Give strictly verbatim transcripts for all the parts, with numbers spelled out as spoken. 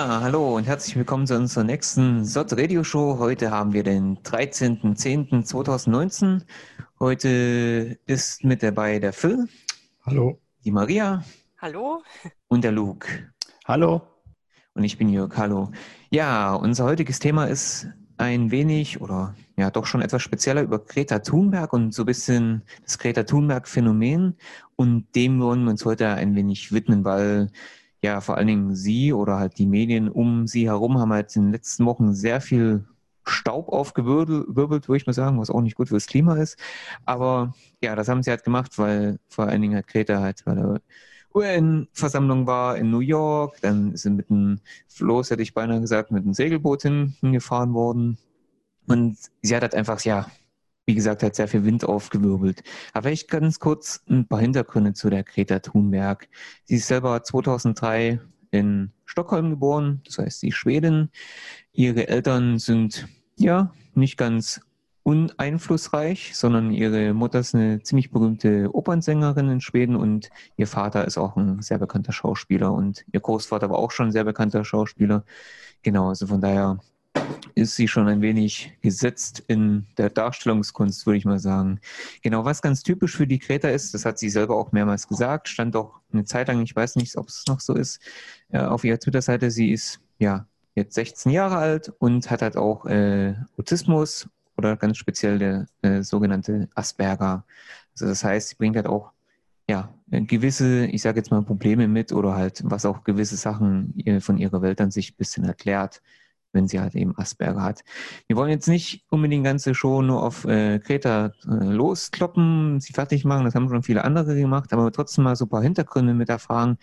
Ja, hallo und herzlich willkommen zu unserer nächsten S O T Radio Show. Heute haben wir den dreizehnten zehnten zweitausendneunzehn. Heute ist mit dabei der Phil, Hallo. die Maria Hallo? und der Luke. Hallo. Und ich bin Jörg, hallo. Ja, unser heutiges Thema ist ein wenig oder ja doch schon etwas spezieller über Greta Thunberg und so ein bisschen das Greta Thunberg-Phänomen. Und dem wollen wir uns heute ein wenig widmen, weil ja vor allen Dingen sie oder halt die Medien um sie herum haben halt in den letzten Wochen sehr viel Staub aufgewirbelt, würde ich mal sagen, was auch nicht gut fürs Klima ist. Aber ja, das haben sie halt gemacht, weil vor allen Dingen halt Greta halt, weil er U N-Versammlung war in New York, dann ist sie mit einem Floß, hätte ich beinahe gesagt, mit einem Segelboot hingefahren worden. Und sie hat halt einfach, ja, wie gesagt, hat sehr viel Wind aufgewirbelt. Aber vielleicht ganz kurz ein paar Hintergründe zu der Greta Thunberg. Sie ist selber zweitausenddrei in Stockholm geboren, das heißt, sie ist Schwedin. Ihre Eltern sind, ja, nicht ganz uneinflussreich, sondern ihre Mutter ist eine ziemlich berühmte Opernsängerin in Schweden und ihr Vater ist auch ein sehr bekannter Schauspieler und ihr Großvater war auch schon ein sehr bekannter Schauspieler. Genau, also von daher ist sie schon ein wenig gesetzt in der Darstellungskunst, würde ich mal sagen. Genau, was ganz typisch für die Greta ist, das hat sie selber auch mehrmals gesagt, stand auch eine Zeit lang, ich weiß nicht, ob es noch so ist, äh, auf ihrer Twitter-Seite, sie ist ja jetzt sechzehn Jahre alt und hat halt auch äh, Autismus oder ganz speziell der äh, sogenannte Asperger. Also das heißt, sie bringt halt auch ja, gewisse, ich sage jetzt mal, Probleme mit oder halt, was auch gewisse Sachen ihr, von ihrer Weltansicht ein bisschen erklärt, wenn sie halt eben Asperger hat. Wir wollen jetzt nicht unbedingt die ganze Show nur auf äh, Greta äh, loskloppen, sie fertig machen, das haben schon viele andere gemacht, aber trotzdem mal so ein paar Hintergründe mit erfragen.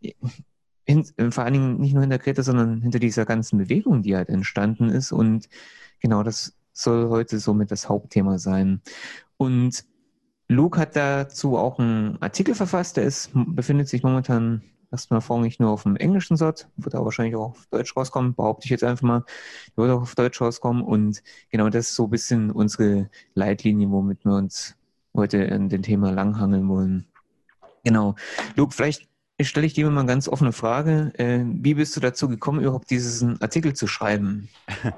Hin, vor allen Dingen nicht nur hinter Greta, sondern hinter dieser ganzen Bewegung, die halt entstanden ist. Und genau das soll heute somit das Hauptthema sein. Und Luke hat dazu auch einen Artikel verfasst, der ist, befindet sich momentan erstmal vorrangig nur auf dem englischen S O T, wird aber wahrscheinlich auch auf Deutsch rauskommen, behaupte ich jetzt einfach mal. Der wird auch auf Deutsch rauskommen und genau das ist so ein bisschen unsere Leitlinie, womit wir uns heute in dem Thema langhangeln wollen. Genau. Luke, vielleicht stelle ich dir mal eine ganz offene Frage. Äh, wie bist du dazu gekommen, überhaupt diesen Artikel zu schreiben?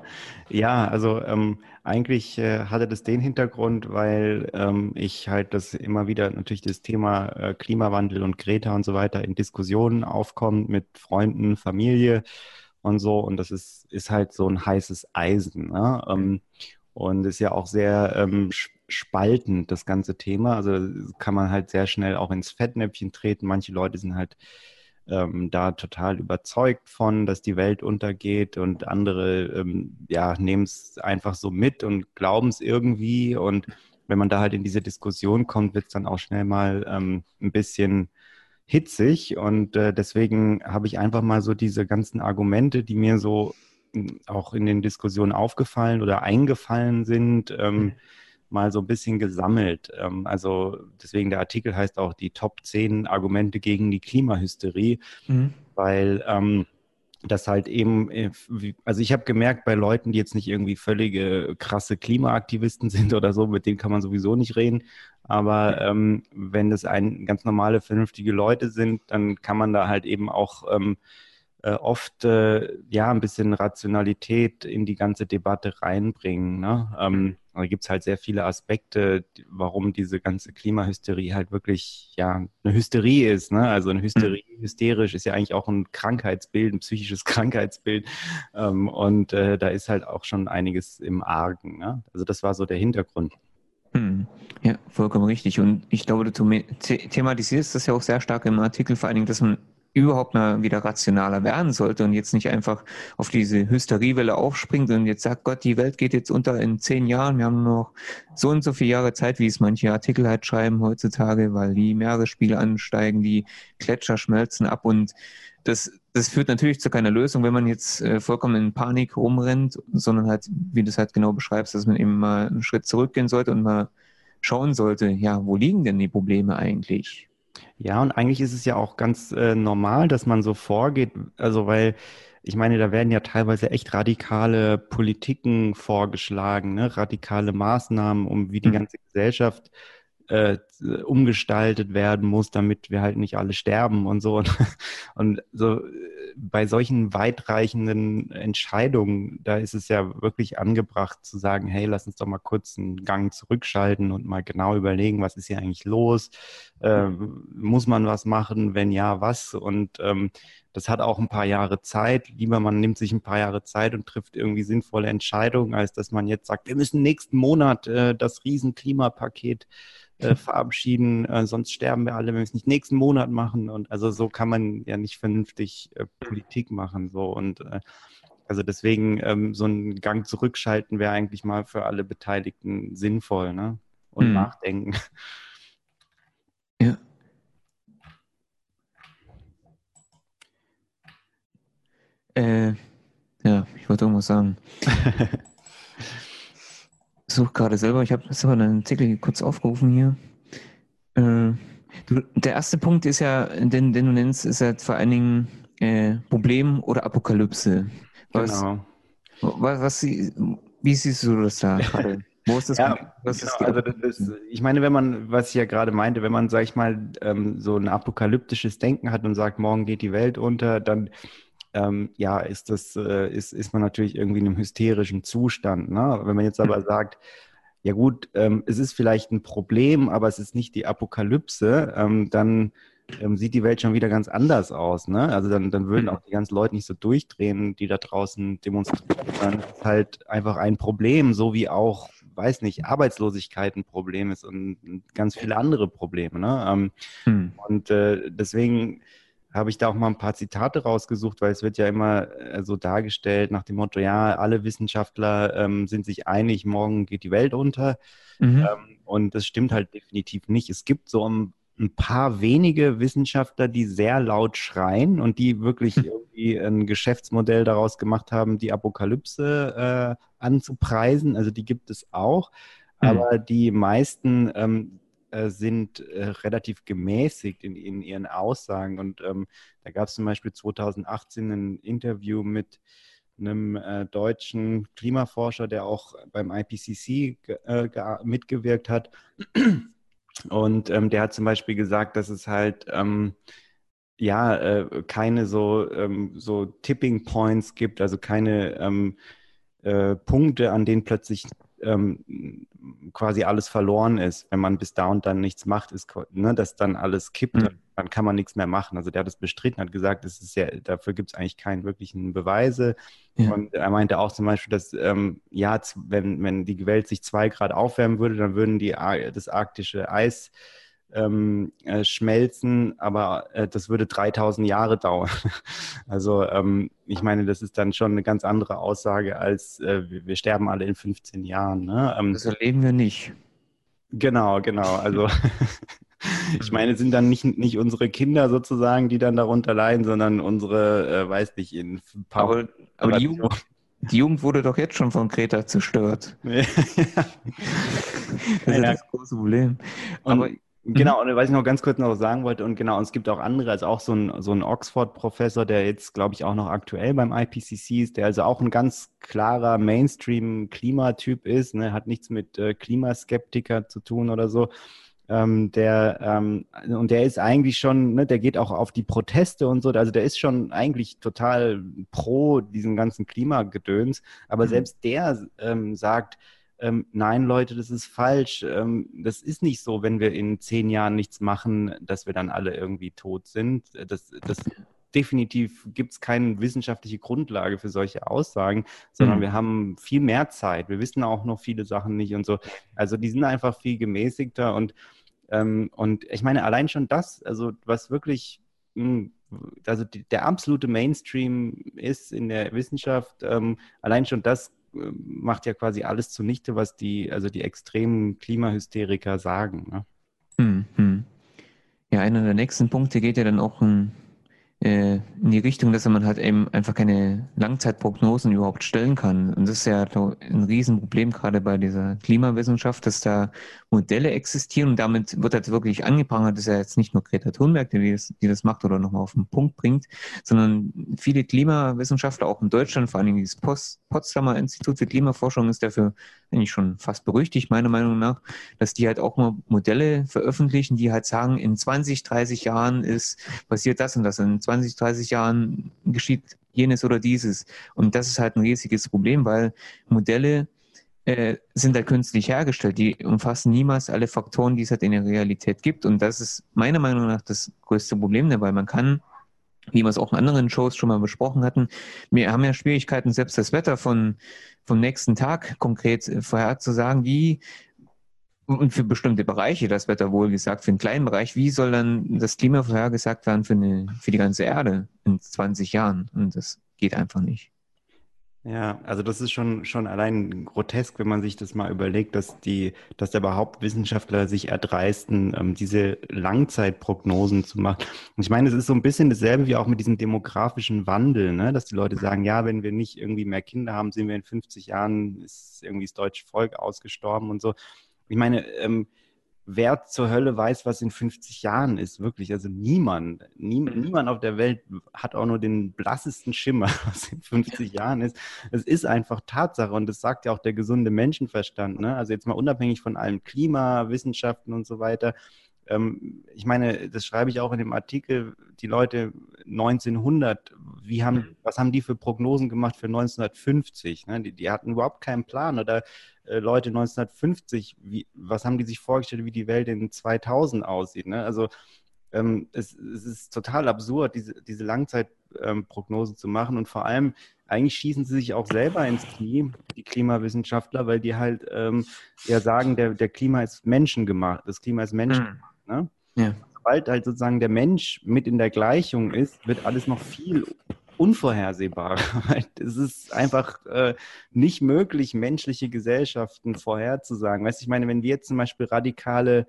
Ja, also ähm, eigentlich äh, hatte das den Hintergrund, weil ähm, ich halt das immer wieder natürlich das Thema äh, Klimawandel und Greta und so weiter in Diskussionen aufkommt mit Freunden, Familie und so. Und das ist, ist halt so ein heißes Eisen, ne? Ähm, und ist ja auch sehr ähm, sch- spaltend, das ganze Thema. Also kann man halt sehr schnell auch ins Fettnäpfchen treten. Manche Leute sind halt ähm, da total überzeugt von, dass die Welt untergeht und andere ähm, ja, nehmen es einfach so mit und glauben es irgendwie. Und wenn man da halt in diese Diskussion kommt, wird es dann auch schnell mal ähm, ein bisschen hitzig. Und äh, deswegen habe ich einfach mal so diese ganzen Argumente, die mir so mh, auch in den Diskussionen aufgefallen oder eingefallen sind, ähm, mal so ein bisschen gesammelt. Ähm, also deswegen der Artikel heißt auch die Top zehn Argumente gegen die Klimahysterie, Mhm. weil ähm, das halt eben, äh, wie- also ich habe gemerkt, bei Leuten, die jetzt nicht irgendwie völlige krasse Klimaaktivisten sind oder so, mit denen kann man sowieso nicht reden. Aber ähm, wenn das ein ganz normale, vernünftige Leute sind, dann kann man da halt eben auch ähm, äh, oft äh, ja ein bisschen Rationalität in die ganze Debatte reinbringen. Ne? Ähm, da gibt es halt sehr viele Aspekte, die- warum diese ganze Klimahysterie halt wirklich ja eine Hysterie ist. Ne? Also eine Mhm. Hysterie, hysterisch ist ja eigentlich auch ein Krankheitsbild, ein psychisches Krankheitsbild. Ähm, und äh, da ist halt auch schon einiges im Argen. Ne? Also das war so der Hintergrund. Hm. Ja, vollkommen richtig. Und ich glaube, du thema- the- thematisierst das ja auch sehr stark im Artikel, vor allen Dingen, dass man überhaupt mal wieder rationaler werden sollte und jetzt nicht einfach auf diese Hysteriewelle aufspringt und jetzt sagt, Gott, die Welt geht jetzt unter in zehn Jahren. Wir haben nur noch so und so viele Jahre Zeit, wie es manche Artikel halt schreiben heutzutage, weil die Meeresspiegel ansteigen, die Gletscher schmelzen ab und das, das führt natürlich zu keiner Lösung, wenn man jetzt äh, vollkommen in Panik rumrennt, sondern halt, wie du es halt genau beschreibst, dass man eben mal einen Schritt zurückgehen sollte und mal schauen sollte, ja, wo liegen denn die Probleme eigentlich? Ja, und eigentlich ist es ja auch ganz äh, normal, dass man so vorgeht. Also, weil ich meine, da werden ja teilweise echt radikale Politiken vorgeschlagen, ne? Radikale Maßnahmen, um wie die Hm. ganze Gesellschaft äh, umgestaltet werden muss, damit wir halt nicht alle sterben und so. Und, und so äh, bei solchen weitreichenden Entscheidungen, da ist es ja wirklich angebracht zu sagen, hey, lass uns doch mal kurz einen Gang zurückschalten und mal genau überlegen, was ist hier eigentlich los? Ähm, muss man was machen? Wenn ja, was? Und ähm, das hat auch ein paar Jahre Zeit. Lieber man nimmt sich ein paar Jahre Zeit und trifft irgendwie sinnvolle Entscheidungen, als dass man jetzt sagt, wir müssen nächsten Monat äh, das riesen Klimapaket äh, verabschieden, äh, sonst sterben wir alle, wenn wir es nicht nächsten Monat machen. Und also so kann man ja nicht vernünftig äh, Politik machen. So. Und äh, also deswegen ähm, so einen Gang zurückschalten wäre eigentlich mal für alle Beteiligten sinnvoll, ne? Und Hm. nachdenken. Ja. Äh, ja, ich wollte irgendwas sagen. Ich suche gerade selber, ich habe selber einen Artikel kurz aufgerufen hier. Äh, du, der erste Punkt ist ja, den, den du nennst, ist ja vor allen Dingen äh, Problem oder Apokalypse. Was, Genau. was, was, sie- wie siehst du das da gerade? Wo ist das Problem? Ja, Was genau. ist die Also das, das, Apokalypse? ich meine, wenn man, was ich ja gerade meinte, wenn man, sag ich mal, ähm, so ein apokalyptisches Denken hat und sagt, morgen geht die Welt unter, dann ähm, ja, ist das, äh, ist, ist man natürlich irgendwie in einem hysterischen Zustand. Ne? Wenn man jetzt aber sagt, ja gut, ähm, es ist vielleicht ein Problem, aber es ist nicht die Apokalypse, ähm, dann ähm, sieht die Welt schon wieder ganz anders aus. Ne? Also dann, dann würden Hm. auch die ganzen Leute nicht so durchdrehen, die da draußen demonstrieren, sondern es ist halt einfach ein Problem, so wie auch, weiß nicht, Arbeitslosigkeit ein Problem ist und ganz viele andere Probleme. Ne? Ähm, Hm. und äh, deswegen habe ich da auch mal ein paar Zitate rausgesucht, weil es wird ja immer äh, so dargestellt nach dem Motto, ja, alle Wissenschaftler ähm, sind sich einig, morgen geht die Welt unter. Mhm. Ähm, und das stimmt halt definitiv nicht. Es gibt so ein, ein paar wenige Wissenschaftler, die sehr laut schreien und die wirklich Hm. irgendwie ein Geschäftsmodell daraus gemacht haben, die Apokalypse äh, anzupreisen. Also die gibt es auch. Hm. Aber die meisten ähm, äh, sind äh, relativ gemäßigt in, in ihren Aussagen. Und ähm, da gab es zum Beispiel zwanzig achtzehn ein Interview mit einem äh, deutschen Klimaforscher, der auch beim I P C C äh, mitgewirkt hat. Und ähm, der hat zum Beispiel gesagt, dass es halt ähm, ja äh, keine so, ähm, so Tipping Points gibt, also keine ähm, äh, Punkte, an denen plötzlich ähm, quasi alles verloren ist. Wenn man bis da und dann nichts macht, ist, ne, dass dann alles kippt, Hm. dann kann man nichts mehr machen. Also der hat das bestritten, hat gesagt, das ist ja, dafür gibt es eigentlich keinen wirklichen Beweise. Ja. Und er meinte auch zum Beispiel, dass ähm, ja, wenn, wenn die Welt sich zwei Grad aufwärmen würde, dann würden die, das arktische Eis ähm, äh, schmelzen, aber äh, das würde dreitausend Jahre dauern. Also ähm, ich meine, das ist dann schon eine ganz andere Aussage als äh, wir, wir sterben alle in fünfzehn Jahren. Ne? Ähm, Das erleben wir nicht. genau, genau. Also ich Hm. meine, es sind dann nicht, nicht unsere Kinder sozusagen, die dann darunter leiden, sondern unsere, äh, weiß nicht, in ein paar Aber, hundert aber die Jugend, Generationen. die Jugend wurde doch jetzt schon von Greta zerstört. Das ist ja Ja, das große Problem. Aber, und mhm. genau, und was ich noch ganz kurz noch sagen wollte, und genau, und es gibt auch andere, also auch so ein, so ein Oxford-Professor, der jetzt, glaube ich, auch noch aktuell beim I P C C ist, der also auch ein ganz klarer Mainstream-Klimatyp ist, ne, hat nichts mit äh, Klimaskeptiker zu tun oder so. Ähm, der, ähm, und der ist eigentlich schon, ne, der geht auch auf die Proteste und so, also der ist schon eigentlich total pro diesen ganzen Klimagedöns, aber Mhm. selbst der ähm, sagt, ähm, nein, Leute, das ist falsch. Ähm, das ist nicht so, wenn wir in zehn Jahren nichts machen, dass wir dann alle irgendwie tot sind. Das, das definitiv gibt es keine wissenschaftliche Grundlage für solche Aussagen, sondern Mhm. wir haben viel mehr Zeit. Wir wissen auch noch viele Sachen nicht und so. Also die sind einfach viel gemäßigter und, ähm, und ich meine, allein schon das, also was wirklich mh, also die, der absolute Mainstream ist in der Wissenschaft, ähm, allein schon das äh, macht ja quasi alles zunichte, was die, also die extremen Klimahysteriker sagen. Ne? Mhm. Mhm. Ja, einer der nächsten Punkte geht ja dann auch um äh, in die Richtung, dass man halt eben einfach keine Langzeitprognosen überhaupt stellen kann. Und das ist ja glaub, ein Riesenproblem gerade bei dieser Klimawissenschaft, dass da Modelle existieren und damit wird halt wirklich angeprangert, das ist ja jetzt nicht nur Greta Thunberg, die das, die das macht oder nochmal auf den Punkt bringt, sondern viele Klimawissenschaftler, auch in Deutschland, vor allem dieses Post Potsdamer Institut für Klimaforschung ist dafür eigentlich schon fast berüchtigt, meiner Meinung nach, dass die halt auch mal Modelle veröffentlichen, die halt sagen, in zwanzig, dreißig Jahren ist passiert das und das, in zwanzig, dreißig Jahren geschieht jenes oder dieses. Und das ist halt ein riesiges Problem, weil Modelle äh, sind halt künstlich hergestellt. Die umfassen niemals alle Faktoren, die es halt in der Realität gibt. Und das ist meiner Meinung nach das größte Problem dabei. Man kann, wie wir es auch in anderen Shows schon mal besprochen hatten, wir haben ja Schwierigkeiten, selbst das Wetter von, vom nächsten Tag konkret äh, vorherzusagen, wie und für bestimmte Bereiche, das Wetter wohl gesagt, für einen kleinen Bereich, wie soll dann das Klima vorhergesagt werden für, eine, für die ganze Erde in zwanzig Jahren? Und das geht einfach nicht. Ja, also das ist schon, schon allein grotesk, wenn man sich das mal überlegt, dass die, dass da überhaupt Wissenschaftler sich erdreisten, ähm, diese Langzeitprognosen zu machen. Und ich meine, es ist so ein bisschen dasselbe wie auch mit diesem demografischen Wandel, ne? Dass die Leute sagen, ja, wenn wir nicht irgendwie mehr Kinder haben, sind wir in fünfzig Jahren, ist irgendwie das deutsche Volk ausgestorben und so. Ich meine, ähm, wer zur Hölle weiß, was in fünfzig Jahren ist, wirklich. Also niemand, nie, niemand auf der Welt hat auch nur den blassesten Schimmer, was in fünfzig Jahren ist. Es ist einfach Tatsache und das sagt ja auch der gesunde Menschenverstand. Ne? Also jetzt mal unabhängig von allen Klimawissenschaften und so weiter. Ähm, ich meine, das schreibe ich auch in dem Artikel, die Leute neunzehnhundert, wie haben, was haben die für Prognosen gemacht für neunzehnhundertfünfzig? Ne? Die, die hatten überhaupt keinen Plan. Oder äh, Leute neunzehnhundertfünfzig, wie, was haben die sich vorgestellt, wie die Welt in zweitausend aussieht? Ne? Also ähm, es, es ist total absurd, diese, diese Langzeitprognosen ähm, zu machen und vor allem eigentlich schießen sie sich auch selber ins Knie, die Klimawissenschaftler, weil die halt ähm, ja sagen, der, der Klima ist menschengemacht, das Klima ist menschengemacht. Hm. Ne? Ja. Sobald halt sozusagen der Mensch mit in der Gleichung ist, wird alles noch viel unvorhersehbarer. Es ist einfach äh, nicht möglich, menschliche Gesellschaften vorherzusagen. Weißt du, ich meine, wenn wir jetzt zum Beispiel radikale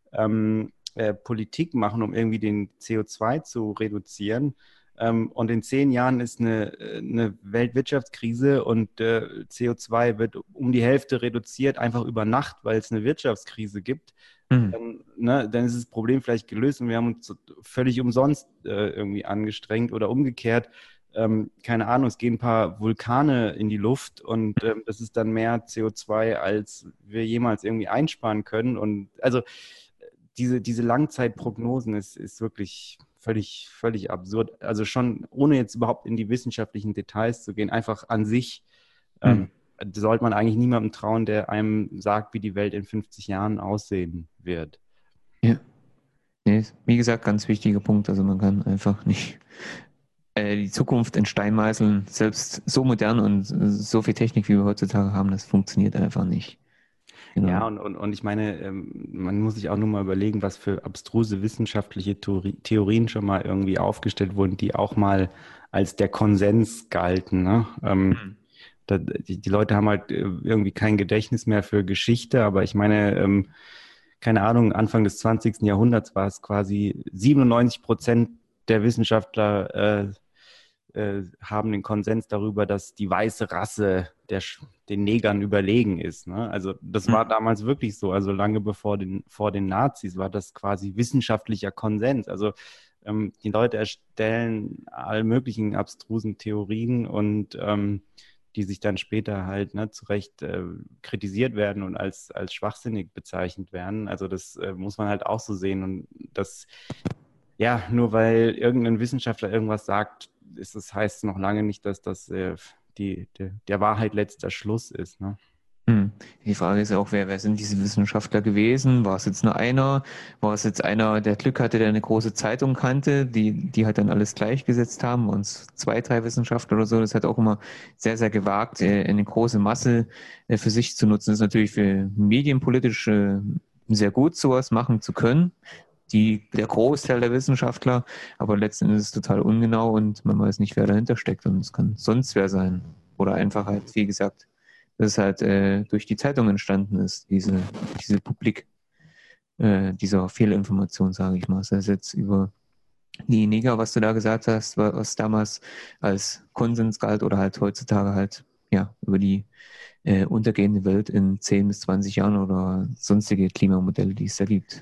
ähm, äh, Politik machen, um irgendwie den C O zwei zu reduzieren, ähm, und in zehn Jahren ist eine, eine Weltwirtschaftskrise und äh, C O zwei wird um die Hälfte reduziert, einfach über Nacht, weil es eine Wirtschaftskrise gibt, Hm. dann, ne, dann ist das Problem vielleicht gelöst und wir haben uns völlig umsonst äh, irgendwie angestrengt oder umgekehrt. Ähm, keine Ahnung, es gehen ein paar Vulkane in die Luft und ähm, das ist dann mehr C O zwei, als wir jemals irgendwie einsparen können. Und also diese, diese Langzeitprognosen ist, ist wirklich völlig, völlig absurd. Also schon ohne jetzt überhaupt in die wissenschaftlichen Details zu gehen, einfach an sich Hm. ähm, sollte man eigentlich niemandem trauen, der einem sagt, wie die Welt in fünfzig Jahren aussehen wird. Ja. Nee, wie gesagt, ganz wichtiger Punkt. Also man kann einfach nicht äh, die Zukunft in Stein meißeln. Selbst so modern und so viel Technik, wie wir heutzutage haben, das funktioniert einfach nicht. Ja, Genau. und, und, und ich meine, ähm, man muss sich auch nur mal überlegen, was für abstruse wissenschaftliche Theorie, Theorien schon mal irgendwie aufgestellt wurden, die auch mal als der Konsens galten. Ne? Ähm, Hm. da, die, die Leute haben halt äh, irgendwie kein Gedächtnis mehr für Geschichte, aber ich meine, ähm, keine Ahnung, Anfang des zwanzigsten Jahrhunderts war es quasi siebenundneunzig Prozent der Wissenschaftler äh, äh, haben den Konsens darüber, dass die weiße Rasse der, den Negern überlegen ist. Ne? Also das war Hm. damals wirklich so. Also lange bevor den, vor den Nazis war das quasi wissenschaftlicher Konsens. Also ähm, die Leute erstellen all möglichen abstrusen Theorien und ähm, die sich dann später halt ne, zu Recht äh, kritisiert werden und als, als schwachsinnig bezeichnet werden. Also das äh, muss man halt auch so sehen. Und das, ja, nur weil irgendein Wissenschaftler irgendwas sagt, ist das, heißt es noch lange nicht, dass das äh, die, die, der Wahrheit letzter Schluss ist. Ne? Hm. Die Frage ist ja auch, wer, wer sind diese Wissenschaftler gewesen? War es jetzt nur einer? War es jetzt einer, der Glück hatte, der eine große Zeitung kannte, die, die halt dann alles gleichgesetzt haben? Waren es zwei, drei Wissenschaftler oder so? Das hat auch immer sehr, sehr gewagt, äh, eine große Masse äh, für sich zu nutzen. Das ist natürlich für medienpolitisch äh, sehr gut, sowas machen zu können. Die, der Großteil der Wissenschaftler, aber letzten Endes ist es total ungenau und man weiß nicht, wer dahinter steckt und es kann sonst wer sein. Oder einfach halt, wie gesagt, dass es halt äh, durch die Zeitung entstanden ist, diese, diese Publik, äh, dieser Fehlinformation, sage ich mal. Sei es jetzt über die Neger, was du da gesagt hast, wa- was damals als Konsens galt oder halt heutzutage halt, ja, über die äh, untergehende Welt in zehn bis zwanzig Jahren oder sonstige Klimamodelle, die es da gibt.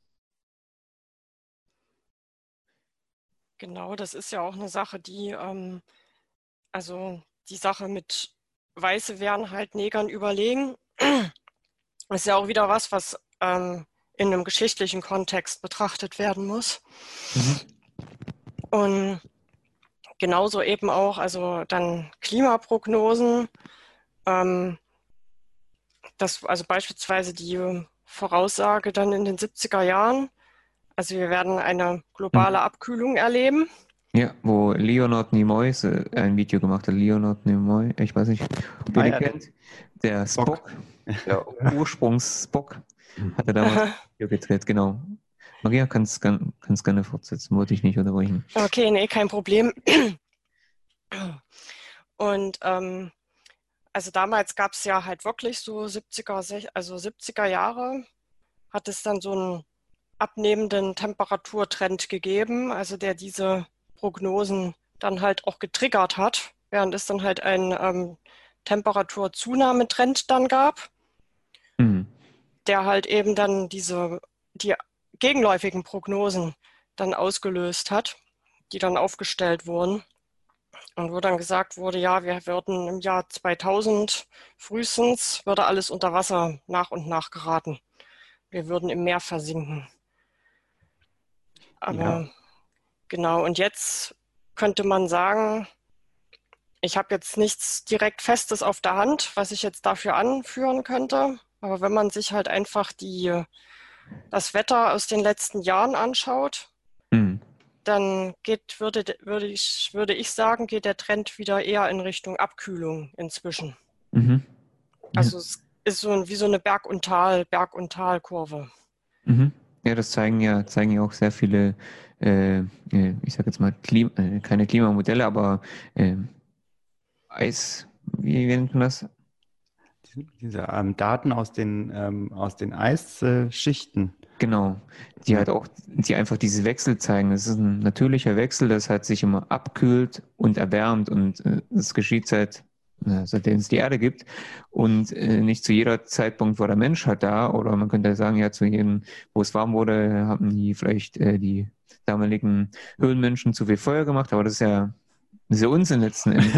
Genau, das ist ja auch eine Sache, die, ähm, also die Sache mit Weiße wären halt Negern überlegen, ist ja auch wieder was, was ähm, in einem geschichtlichen Kontext betrachtet werden muss. Mhm. Und genauso eben auch, also dann Klimaprognosen, ähm, das, also beispielsweise die Voraussage dann in den siebziger Jahren, also wir werden eine globale Mhm. Abkühlung erleben. Ja, wo Leonard Nimoy so ein Video gemacht hat. Leonard Nimoy, ich weiß nicht, ob ihr Ah den ja, der kennt. Der Spock. Spock, der Ursprungs-Spock, hat er damals ein Video gedreht, genau. Maria, kannst kannst gerne fortsetzen, wollte ich nicht unterbrechen. Okay, nee, kein Problem. Und ähm, also damals gab es ja halt wirklich so siebziger, sech- also siebziger Jahre, hat es dann so einen abnehmenden Temperaturtrend gegeben, also der diese Prognosen dann halt auch getriggert hat, während es dann halt einen ähm, Temperaturzunahmetrend dann gab, Mhm. der halt eben dann diese, die gegenläufigen Prognosen dann ausgelöst hat, die dann aufgestellt wurden. Und wo dann gesagt wurde, ja, wir würden im Jahr zweitausend frühestens, würde alles unter Wasser nach und nach geraten. Wir würden im Meer versinken. Ja, Aber genau, und jetzt könnte man sagen, ich habe jetzt nichts direkt Festes auf der Hand, was ich jetzt dafür anführen könnte. Aber wenn man sich halt einfach die, das Wetter aus den letzten Jahren anschaut, Mhm. dann geht, würde, würde ich, würde ich sagen, geht der Trend wieder eher in Richtung Abkühlung inzwischen. Mhm. Ja. Also es ist so ein, wie so eine Berg- und Tal, Berg- und Talkurve. Mhm. Ja, das zeigen ja, zeigen ja auch sehr viele, äh, äh, ich sag jetzt mal, Klim äh, keine Klimamodelle, aber äh, Eis, wie, wie nennt man das? diese, diese ähm, Daten aus den, ähm, aus den Eisschichten. Genau, die Ja. halt auch, die einfach diese Wechsel zeigen. Es ist ein natürlicher Wechsel, das halt sich immer abkühlt und erwärmt und äh, das geschieht seit, äh, seitdem es die Erde gibt und äh, nicht zu jeder Zeitpunkt war der Mensch halt da oder man könnte sagen, ja, zu jedem, wo es warm wurde, haben die vielleicht äh, die damaligen Höhlenmenschen zu viel Feuer gemacht, aber das ist ja, das ist ja Unsinn letzten Endes.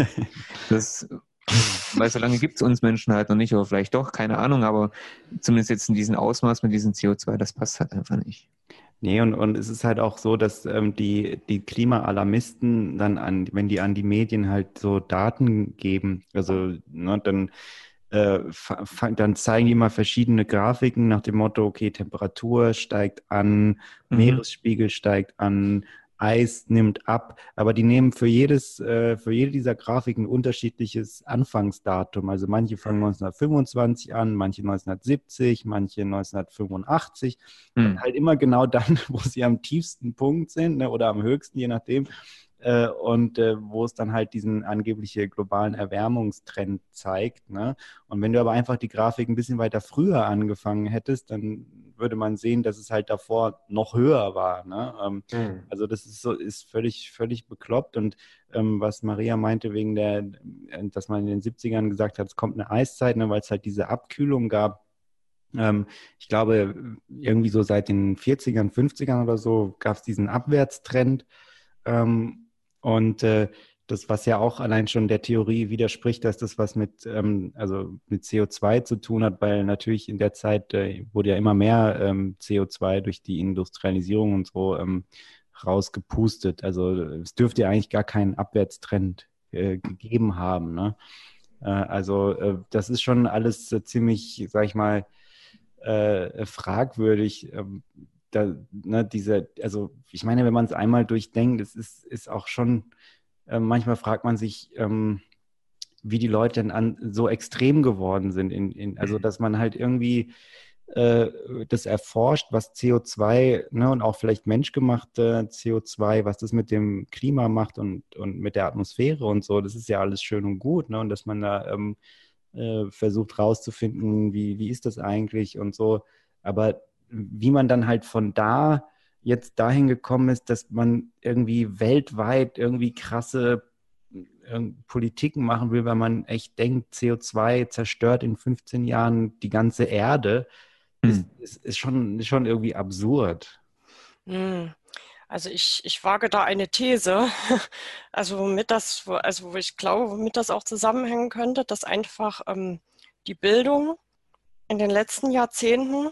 Das weil so lange gibt es uns Menschen halt noch nicht, oder vielleicht doch, keine Ahnung, aber zumindest jetzt in diesem Ausmaß mit diesem C O zwei, das passt halt einfach nicht. Nee, und, und es ist halt auch so, dass ähm, die, die Klimaalarmisten dann an, wenn die an die Medien halt so Daten geben, also ne, dann, äh, fa- fa- dann zeigen die immer verschiedene Grafiken nach dem Motto, okay, Temperatur steigt an, Mhm. Meeresspiegel steigt an, Eis nimmt ab, aber die nehmen für jedes, äh, für jede dieser Grafiken ein unterschiedliches Anfangsdatum. Also manche fangen neunzehnhundertfünfundzwanzig an, manche neunzehnhundertsiebzig, manche neunzehnhundertfünfundachtzig. Und Mhm. halt immer genau dann, wo sie am tiefsten Punkt sind, ne, oder am höchsten, je nachdem. Äh, und äh, wo es dann halt diesen angebliche globalen Erwärmungstrend zeigt. Ne? Und wenn du aber einfach die Grafik ein bisschen weiter früher angefangen hättest, dann würde man sehen, dass es halt davor noch höher war. Ne? Ähm, Mhm. also das ist so, ist völlig, völlig bekloppt. Und ähm, was Maria meinte, wegen der, äh, dass man in den siebzigern gesagt hat, es kommt eine Eiszeit, ne, weil es halt diese Abkühlung gab. Ähm, ich glaube, irgendwie so seit den vierzigern, fünfzigern oder so gab es diesen Abwärtstrend. Ähm, und äh, das, was ja auch allein schon der Theorie widerspricht, dass das was mit, ähm, also mit C O zwei zu tun hat, weil natürlich in der Zeit äh, wurde ja immer mehr ähm, C O zwei durch die Industrialisierung und so ähm, rausgepustet. Also es dürfte ja eigentlich gar keinen Abwärtstrend äh, gegeben haben. Ne? Äh, also äh, das ist schon alles äh, ziemlich, sag ich mal, äh, fragwürdig. Ähm, da, ne, diese, also ich meine, wenn man es einmal durchdenkt, es ist, ist auch schon, äh, manchmal fragt man sich, ähm, wie die Leute denn an, so extrem geworden sind. In, in, also, dass man halt irgendwie äh, das erforscht, was C O zwei, ne, und auch vielleicht menschgemachte C O zwei, was das mit dem Klima macht und, und mit der Atmosphäre und so, das ist ja alles schön und gut, ne, und dass man da ähm, äh, versucht rauszufinden, wie, wie ist das eigentlich und so. Aber wie man dann halt von da jetzt dahin gekommen ist, dass man irgendwie weltweit irgendwie krasse äh, Politiken machen will, weil man echt denkt, C O zwei zerstört in fünfzehn Jahren die ganze Erde, ist, Hm. ist, ist schon, schon irgendwie absurd. Hm. Also ich, ich wage da eine These, also womit das, also wo ich glaube, womit das auch zusammenhängen könnte, dass einfach ähm, die Bildung in den letzten Jahrzehnten,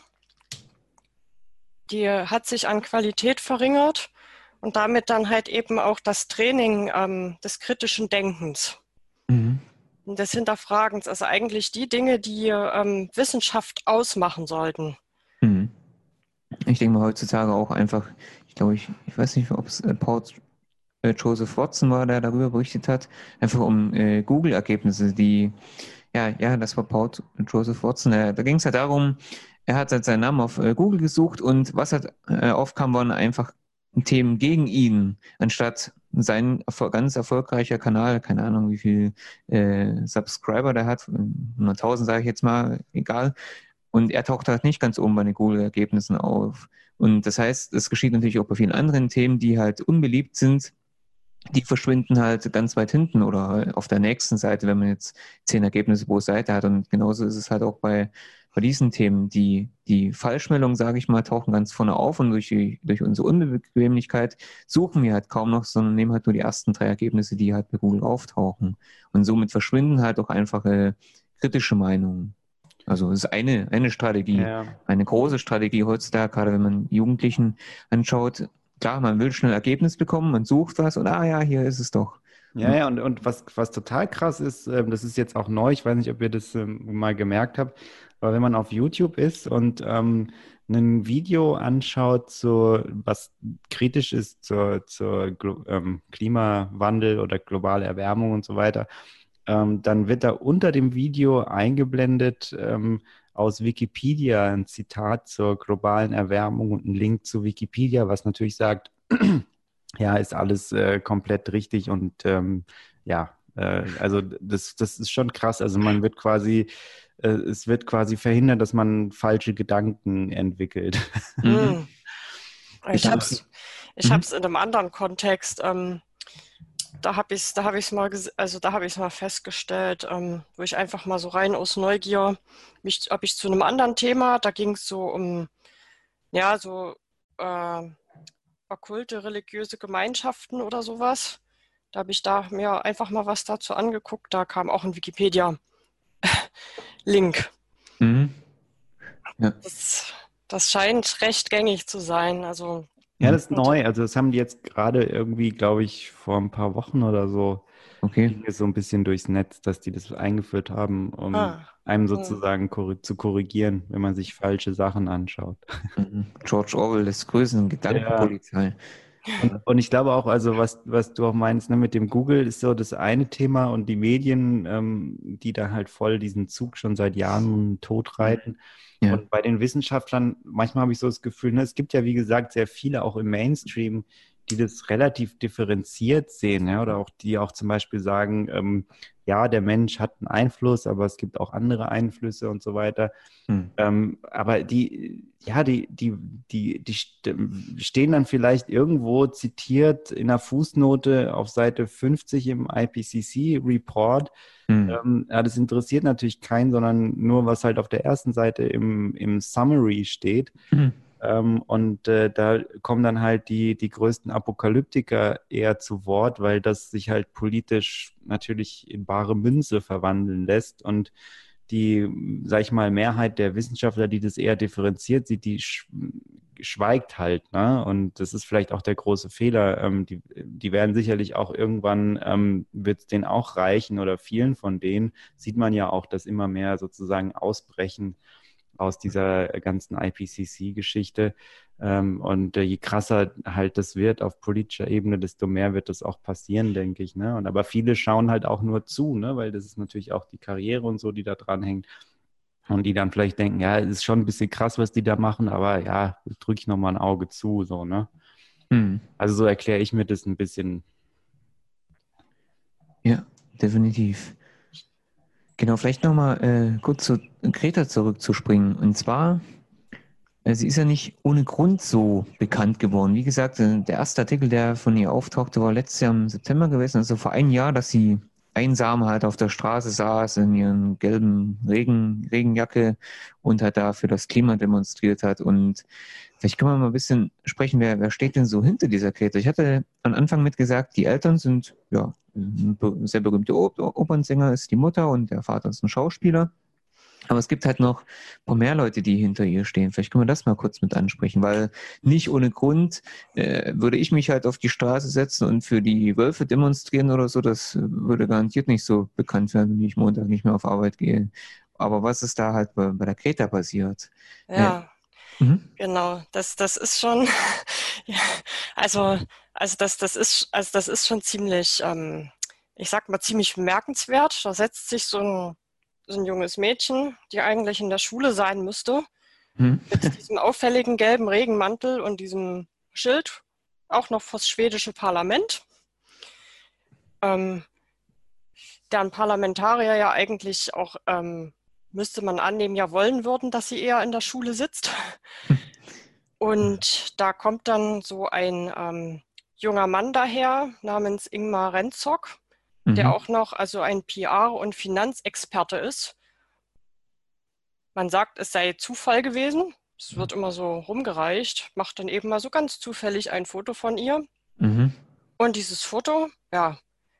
die hat sich an Qualität verringert und damit dann halt eben auch das Training ähm, des kritischen Denkens Mhm. und des Hinterfragens, also eigentlich die Dinge, die ähm, Wissenschaft ausmachen sollten. Mhm. Ich denke mal heutzutage auch einfach, ich glaube, ich, ich weiß nicht, ob es äh, Paul äh, Joseph Watson war, der darüber berichtet hat, einfach um äh, Google-Ergebnisse, die, ja, ja, das war Paul Joseph Watson, äh, da ging es ja darum, er hat halt seinen Namen auf äh, Google gesucht und was halt äh, aufkam, waren einfach Themen gegen ihn, anstatt sein erfol ganz erfolgreicher Kanal, keine Ahnung, wie viel äh, Subscriber der hat, hunderttausend sage ich jetzt mal, egal, und er taucht halt nicht ganz oben bei den Google-Ergebnissen auf. Und das heißt, es geschieht natürlich auch bei vielen anderen Themen, die halt unbeliebt sind, die verschwinden halt ganz weit hinten oder auf der nächsten Seite, wenn man jetzt zehn Ergebnisse pro Seite hat. Und genauso ist es halt auch bei, bei diesen Themen. Die, die Falschmeldungen, sage ich mal, tauchen ganz vorne auf und durch, die, durch unsere Unbequemlichkeit suchen wir halt kaum noch, sondern nehmen halt nur die ersten drei Ergebnisse, die halt bei Google auftauchen. Und somit verschwinden halt auch einfache kritische Meinungen. Also das ist eine, eine Strategie, Ja. eine große Strategie heutzutage, gerade wenn man Jugendlichen anschaut. Klar, man will schnell Ergebnis bekommen, man sucht was und ah ja, hier ist es doch. Ja, ja, und, und was, was total krass ist, ähm, das ist jetzt auch neu, ich weiß nicht, ob ihr das ähm, mal gemerkt habt, aber wenn man auf YouTube ist und ähm, ein Video anschaut, zu, was kritisch ist zur, zur Glo ähm, Klimawandel oder globale Erwärmung und so weiter, ähm, dann wird da unter dem Video eingeblendet ähm, aus Wikipedia ein Zitat zur globalen Erwärmung und ein Link zu Wikipedia, was natürlich sagt, ja, ist alles äh, komplett richtig und ähm, ja, äh, also das, das ist schon krass. Also man wird quasi, äh, es wird quasi verhindert, dass man falsche Gedanken entwickelt. Mhm. Hm. Ich habe Gedanken. es ich Mhm. hab's in einem anderen Kontext. Ähm, da habe ich da habe ich es mal, ges- also da habe ich es mal festgestellt, ähm, wo ich einfach mal so rein aus Neugier, mich, ob ich zu einem anderen Thema, da ging es so um, ja, so äh, okkulte religiöse Gemeinschaften oder sowas. Da habe ich da mir einfach mal was dazu angeguckt. Da kam auch ein Wikipedia-Link. Mhm. Ja. Das, das scheint recht gängig zu sein. Also, Ja, Mhm. das ist und, neu. Also das haben die jetzt gerade irgendwie, glaube ich, vor ein paar Wochen oder so, Okay. ging es so ein bisschen durchs Netz, dass die das eingeführt haben, um ah, einem hm, sozusagen korri zu korrigieren, wenn man sich falsche Sachen anschaut. Mhm. George Orwell des Größen, Ja. Gedankenpolizei. Und, und ich glaube auch, also was, was du auch meinst, ne, mit dem Google ist so das eine Thema und die Medien, ähm, die da halt voll diesen Zug schon seit Jahren tot reiten. Ja. Und bei den Wissenschaftlern, manchmal habe ich so das Gefühl, ne, es gibt ja, wie gesagt, sehr viele auch im Mainstream, die das relativ differenziert sehen, ja, oder auch die auch zum Beispiel sagen, ähm, ja, der Mensch hat einen Einfluss, aber es gibt auch andere Einflüsse und so weiter. Mhm. Ähm, aber die, ja, die, die, die, die st- stehen dann vielleicht irgendwo zitiert in einer Fußnote auf Seite fünfzig im I P C C-Report. Mhm. Ähm, ja, das interessiert natürlich keinen, sondern nur, was halt auf der ersten Seite im, im Summary steht. Mhm. Ähm, und äh, da kommen dann halt die, die größten Apokalyptiker eher zu Wort, weil das sich halt politisch natürlich in bare Münze verwandeln lässt. Und die, sag ich mal, Mehrheit der Wissenschaftler, die das eher differenziert sieht, die sch schweigt halt, ne? Und das ist vielleicht auch der große Fehler. Ähm, die, die werden sicherlich auch irgendwann, ähm, wird es denen auch reichen oder vielen von denen sieht man ja auch, dass immer mehr sozusagen ausbrechen aus dieser ganzen I P C C-Geschichte. Ähm, und äh, je krasser halt das wird auf politischer Ebene, desto mehr wird das auch passieren, denke ich. Ne? Und aber viele schauen halt auch nur zu, ne? Weil das ist natürlich auch die Karriere und so, die da dran hängt. Und die dann vielleicht denken, ja, es ist schon ein bisschen krass, was die da machen, aber ja, drücke ich nochmal ein Auge zu, so, ne? Mhm. Also so erkläre ich mir das ein bisschen. Ja, definitiv. Genau, vielleicht nochmal äh, kurz zu Greta zurückzuspringen. Und zwar äh, sie ist ja nicht ohne Grund so bekannt geworden. Wie gesagt, äh, der erste Artikel, der von ihr auftauchte, war letztes Jahr im September gewesen, also vor einem Jahr, dass sie einsam halt auf der Straße saß in ihren gelben Regen, Regenjacke und halt da für das Klima demonstriert hat. Und vielleicht können wir mal ein bisschen sprechen, wer, wer steht denn so hinter dieser Greta? Ich hatte am Anfang mit gesagt, die Eltern sind, ja, ein be- sehr berühmte Op Opernsänger ist die Mutter und der Vater ist ein Schauspieler. Aber es gibt halt noch ein paar mehr Leute, die hinter ihr stehen. Vielleicht können wir das mal kurz mit ansprechen, weil nicht ohne Grund äh, würde ich mich halt auf die Straße setzen und für die Wölfe demonstrieren oder so. Das äh, würde garantiert nicht so bekannt werden, wenn ich Montag nicht mehr auf Arbeit gehe. Aber was ist da halt bei, bei der Greta passiert? Äh, Ja, mhm, genau. Das, das ist schon, ja, also, also das, das ist, also das ist schon ziemlich, ähm, ich sag mal, ziemlich bemerkenswert. Da setzt sich so ein, so ein junges Mädchen, die eigentlich in der Schule sein müsste, mhm, mit diesem auffälligen gelben Regenmantel und diesem Schild, auch noch vors schwedische Parlament, ähm, deren Parlamentarier ja eigentlich auch, ähm, müsste man annehmen, ja wollen würden, dass sie eher in der Schule sitzt. Und da kommt dann so ein ähm, junger Mann daher namens Ingmar Rentzok, der mhm, auch noch also ein P R- und Finanzexperte ist. Man sagt, es sei Zufall gewesen. Es wird immer so rumgereicht, macht dann eben mal so ganz zufällig ein Foto von ihr. mhm. Und dieses Foto, ja,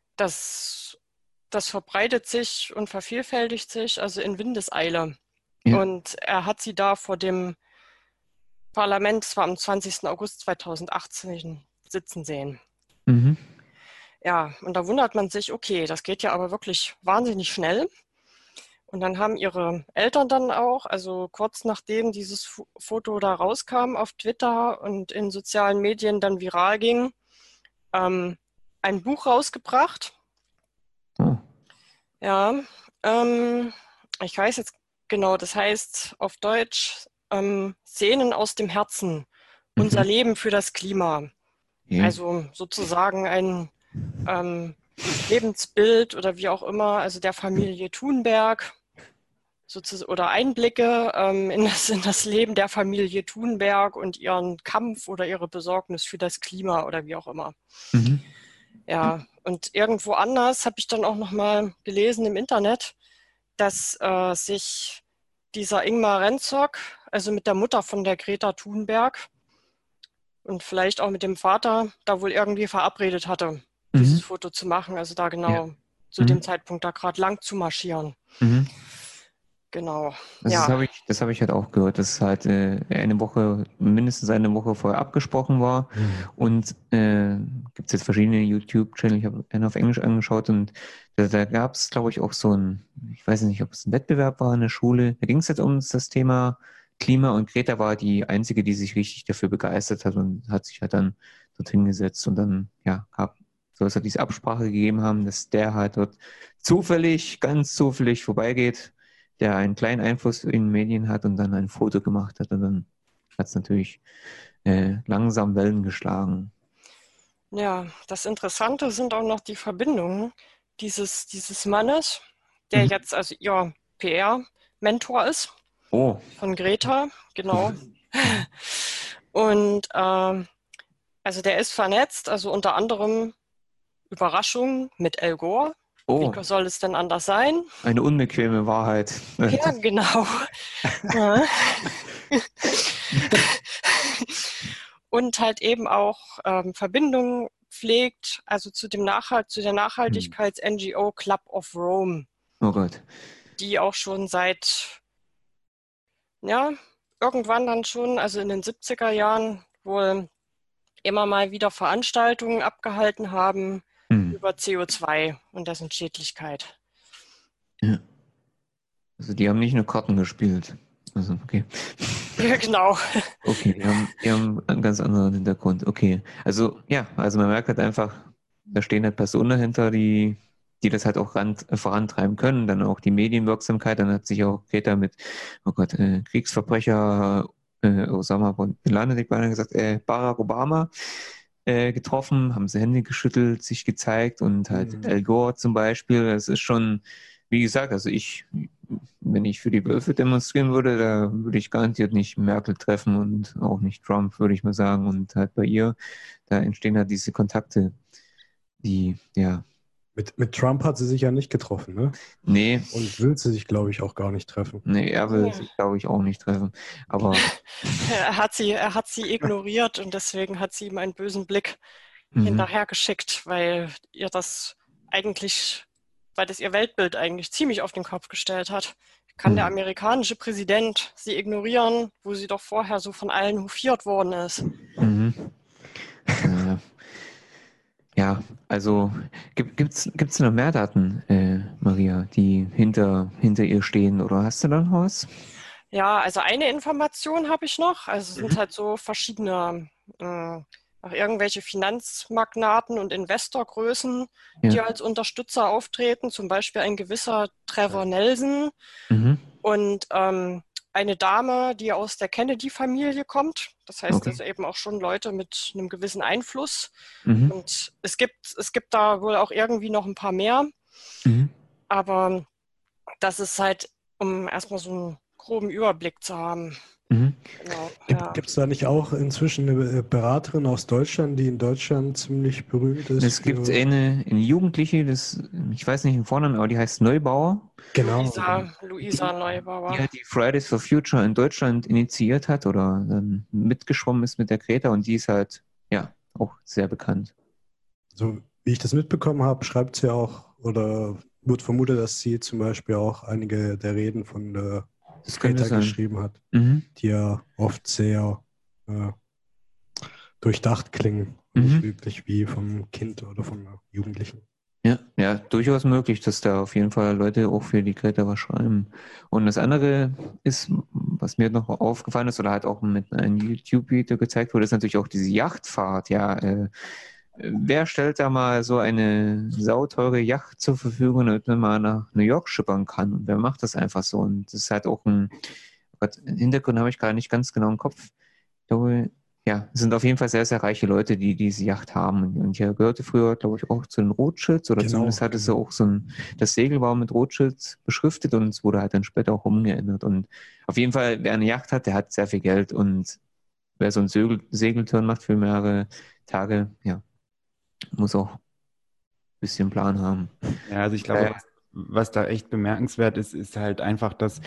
das, das verbreitet sich und vervielfältigt sich also in Windeseile. Ja, Und er hat sie da vor dem Parlament, es war am zwanzigsten August zweitausendachtzehn, sitzen sehen. mhm, Ja, und da wundert man sich, okay, das geht ja aber wirklich wahnsinnig schnell. Und dann haben ihre Eltern dann auch, also kurz nachdem dieses Fo- Foto da rauskam auf Twitter und in sozialen Medien dann viral ging, ähm, ein Buch rausgebracht. oh, Ja, ähm, ich weiß jetzt genau, das heißt auf Deutsch ähm, Szenen aus dem Herzen, unser mhm, Leben für das Klima. okay, Also sozusagen ein ähm, Lebensbild oder wie auch immer, also der Familie Thunberg sozusagen, oder Einblicke ähm, in das, in das Leben der Familie Thunberg und ihren Kampf oder ihre Besorgnis für das Klima oder wie auch immer. mhm, Ja, und irgendwo anders habe ich dann auch noch mal gelesen im Internet, dass äh, sich dieser Ingmar Rentzok, also mit der Mutter von der Greta Thunberg und vielleicht auch mit dem Vater, da wohl irgendwie verabredet hatte, mhm, dieses Foto zu machen, also da ja, genau zu dem mhm, Zeitpunkt da gerade lang zu marschieren. mhm. Genau, Also das ja. habe ich, das habe ich halt auch gehört, dass es halt äh, eine Woche, mindestens eine Woche vorher abgesprochen war. Und äh, gibt es jetzt verschiedene YouTube-Channel, ich habe einen auf Englisch angeschaut und da, da gab es, glaube ich, auch so ein, ich weiß nicht, ob es ein Wettbewerb war in der Schule. Da ging es halt um das Thema Klima und Greta war die einzige, die sich richtig dafür begeistert hat und hat sich halt dann dorthin gesetzt und dann, ja, gab, soll es halt diese Absprache gegeben haben, dass der halt dort zufällig, ganz zufällig vorbeigeht, der einen kleinen Einfluss in den Medien hat und dann ein Foto gemacht hat und dann hat es natürlich äh, langsam Wellen geschlagen. Ja, das Interessante sind auch noch die Verbindungen dieses, dieses Mannes, der Mhm. jetzt also ihr P R-Mentor ist Oh, von Greta, genau. mhm. Mhm. Und ähm, also der ist vernetzt, also unter anderem Überraschung mit Al Gore. Wie Oh, soll es denn anders sein? eine unbequeme Wahrheit. Ja, genau. Ja. Und halt eben auch ähm, Verbindungen pflegt, also zu dem Nachhalt, zu der Hm. Nachhaltigkeits-N G O Club of Rome, Oh Gott. die auch schon seit, ja, irgendwann dann schon, also in den siebziger Jahren, wohl immer mal wieder Veranstaltungen abgehalten haben Hm. über C O zwei und dessen Schädlichkeit. Ja. Also die haben nicht nur Karten gespielt. Also, okay. Ja, genau. Okay, die haben, die haben einen ganz anderen Hintergrund. Okay. Also, ja, also man merkt halt einfach, da stehen halt Personen dahinter, die, die das halt auch ran, vorantreiben können. Dann auch die Medienwirksamkeit. Dann hat sich auch Greta mit, oh Gott, äh, Kriegsverbrecher, äh, Osama bin Laden, hätte ich beinahe gesagt, äh, Barack Obama äh, getroffen, haben sie Hände geschüttelt, sich gezeigt und halt Mhm. Al Gore zum Beispiel. Es ist schon wie gesagt, also ich, wenn ich für die Wölfe demonstrieren würde, da würde ich garantiert nicht Merkel treffen und auch nicht Trump, würde ich mal sagen. Und halt bei ihr, da entstehen halt diese Kontakte, die, ja, Mit, mit Trump hat sie sich ja nicht getroffen, ne? nee, Und will sie sich, glaube ich, auch gar nicht treffen. nee, er will Ja. sich, glaube ich, auch nicht treffen. Aber Er hat sie, er hat sie ignoriert und deswegen hat sie ihm einen bösen Blick mhm, hinterhergeschickt, weil ihr das eigentlich, weil das ihr Weltbild eigentlich ziemlich auf den Kopf gestellt hat. Kann der mhm, amerikanische Präsident sie ignorieren, wo sie doch vorher so von allen hofiert worden ist? mhm. Äh, ja, also gibt, gibt's, gibt's noch mehr Daten, äh, Maria, die hinter, hinter ihr stehen, oder hast du da noch was? Ja, also eine Information habe ich noch. Also es sind halt so verschiedene, äh, auch irgendwelche Finanzmagnaten und Investorgrößen, die Ja. als Unterstützer auftreten, zum Beispiel ein gewisser Trevor Nelson Mhm. und ähm, eine Dame, die aus der Kennedy-Familie kommt. Das heißt Okay. also eben auch schon Leute mit einem gewissen Einfluss. Mhm. Und es gibt, es gibt da wohl auch irgendwie noch ein paar mehr, Mhm. aber das ist halt, um erstmal so einen groben Überblick zu haben. Mhm. Genau, Gibt ja. es da nicht auch inzwischen eine Beraterin aus Deutschland, die in Deutschland ziemlich berühmt ist? Es gibt für- eine, eine Jugendliche, das, ich weiß nicht den Vornamen, aber die heißt Neubauer, Genau. Luisa, Luisa die Neubauer. halt die Fridays for Future in Deutschland initiiert hat oder dann mitgeschwommen ist mit der Greta, und die ist halt, ja, auch sehr bekannt. So wie ich das mitbekommen habe, schreibt sie auch oder wird vermutet, dass sie zum Beispiel auch einige der Reden von der Das könnte Greta sein. geschrieben hat, Mhm. die ja oft sehr äh, durchdacht klingen und Mhm. nicht wirklich wie vom Kind oder von einer Jugendlichen. Ja, ja, durchaus möglich, dass da auf jeden Fall Leute auch für die Greta was schreiben. Und das andere ist, was mir noch aufgefallen ist oder halt auch mit einem YouTube-Video gezeigt wurde, ist natürlich auch diese Yachtfahrt. Ja, äh, wer stellt da mal so eine sauteure Yacht zur Verfügung, damit man mal nach New York schippern kann? Und wer macht das einfach so? Und das ist halt auch ein, oh Gott, einen Hintergrund habe ich gerade nicht ganz genau im Kopf. Ich glaube, ja, es sind auf jeden Fall sehr, sehr reiche Leute, die diese Yacht haben. Und hier gehörte früher, glaube ich, auch zu den Rothschilds, oder Genau, zumindest hatte sie genau. auch so ein, das Segel war mit Rothschilds beschriftet und es wurde halt dann später auch umgeändert. Und auf jeden Fall, wer eine Yacht hat, der hat sehr viel Geld, und wer so einen Segel, Segeltörn macht für mehrere Tage, ja, muss auch ein bisschen Plan haben. Ja, also ich glaube, Äh, was, was da echt bemerkenswert ist, ist halt einfach, dass,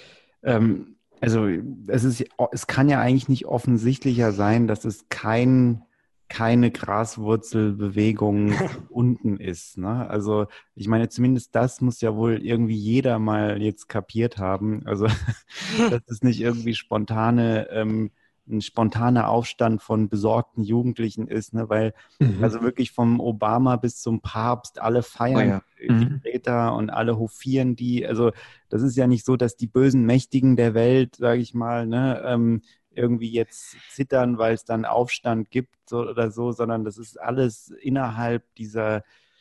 ähm, also es ist, es kann ja eigentlich nicht offensichtlicher sein, dass es kein, keine Graswurzelbewegung unten ist, ne? Also ich meine, zumindest das muss ja wohl irgendwie jeder mal jetzt kapiert haben. Also dass es nicht irgendwie spontane, ähm, ein spontaner Aufstand von besorgten Jugendlichen ist, ne? Weil Mhm. also wirklich vom Obama bis zum Papst, alle oh feiern ja. die Mhm. Greta und alle hofieren die. Also das ist ja nicht so, dass die bösen Mächtigen der Welt, sage ich mal, ne, ähm, irgendwie jetzt zittern, weil es dann Aufstand gibt so, oder so, sondern das ist alles innerhalb dieser,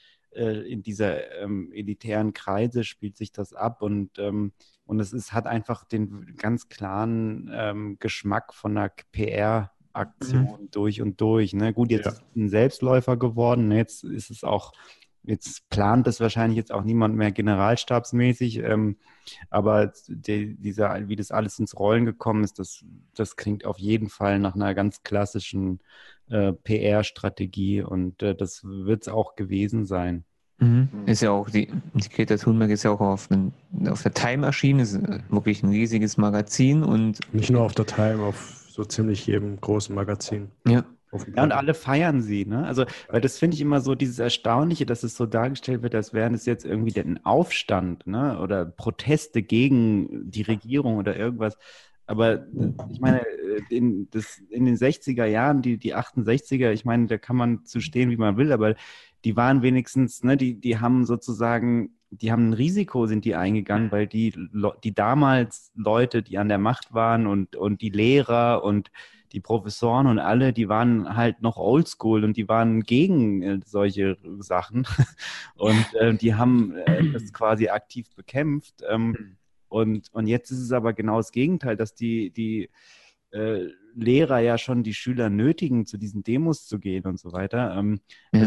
äh, in dieser ähm, elitären Kreise spielt sich das ab, und ähm, und es ist, hat einfach den ganz klaren ähm, Geschmack von einer P R-Aktion durch und durch. Ne? Gut, jetzt Ja. ist es ein Selbstläufer geworden. Ne? Jetzt ist es auch, jetzt plant das wahrscheinlich jetzt auch niemand mehr generalstabsmäßig. Ähm, aber die, dieser, wie das alles ins Rollen gekommen ist, das, das klingt auf jeden Fall nach einer ganz klassischen äh, P R-Strategie, und äh, das wird es auch gewesen sein. Mhm. Ist ja auch, die, die Greta Thunberg ist ja auch auf, den, auf der Time erschienen, ist äh, wirklich ein riesiges Magazin, und Nicht nur auf der Time, auf so ziemlich jedem großen Magazin. ja, Auf dem Ja, und Planet. alle feiern sie, ne? Also, weil das finde ich immer so dieses Erstaunliche, dass es so dargestellt wird, als wären es jetzt irgendwie ein Aufstand, ne? Oder Proteste gegen die Regierung oder irgendwas. Aber ich meine, in, das, in den sechziger Jahren, die, die achtundsechziger, ich meine, da kann man zu stehen, wie man will, aber die waren wenigstens, ne, die, die haben sozusagen, die haben ein Risiko, sind die eingegangen, weil die, Le- die damals Leute, die an der Macht waren, und, und die Lehrer und die Professoren und alle, die waren halt noch oldschool, und die waren gegen äh, solche Sachen, und äh, die haben äh, das quasi aktiv bekämpft. Ähm, und, und jetzt ist es aber genau das Gegenteil, dass die, die äh, Lehrer ja schon die Schüler nötigen, zu diesen Demos zu gehen und so weiter. Ähm, ja. also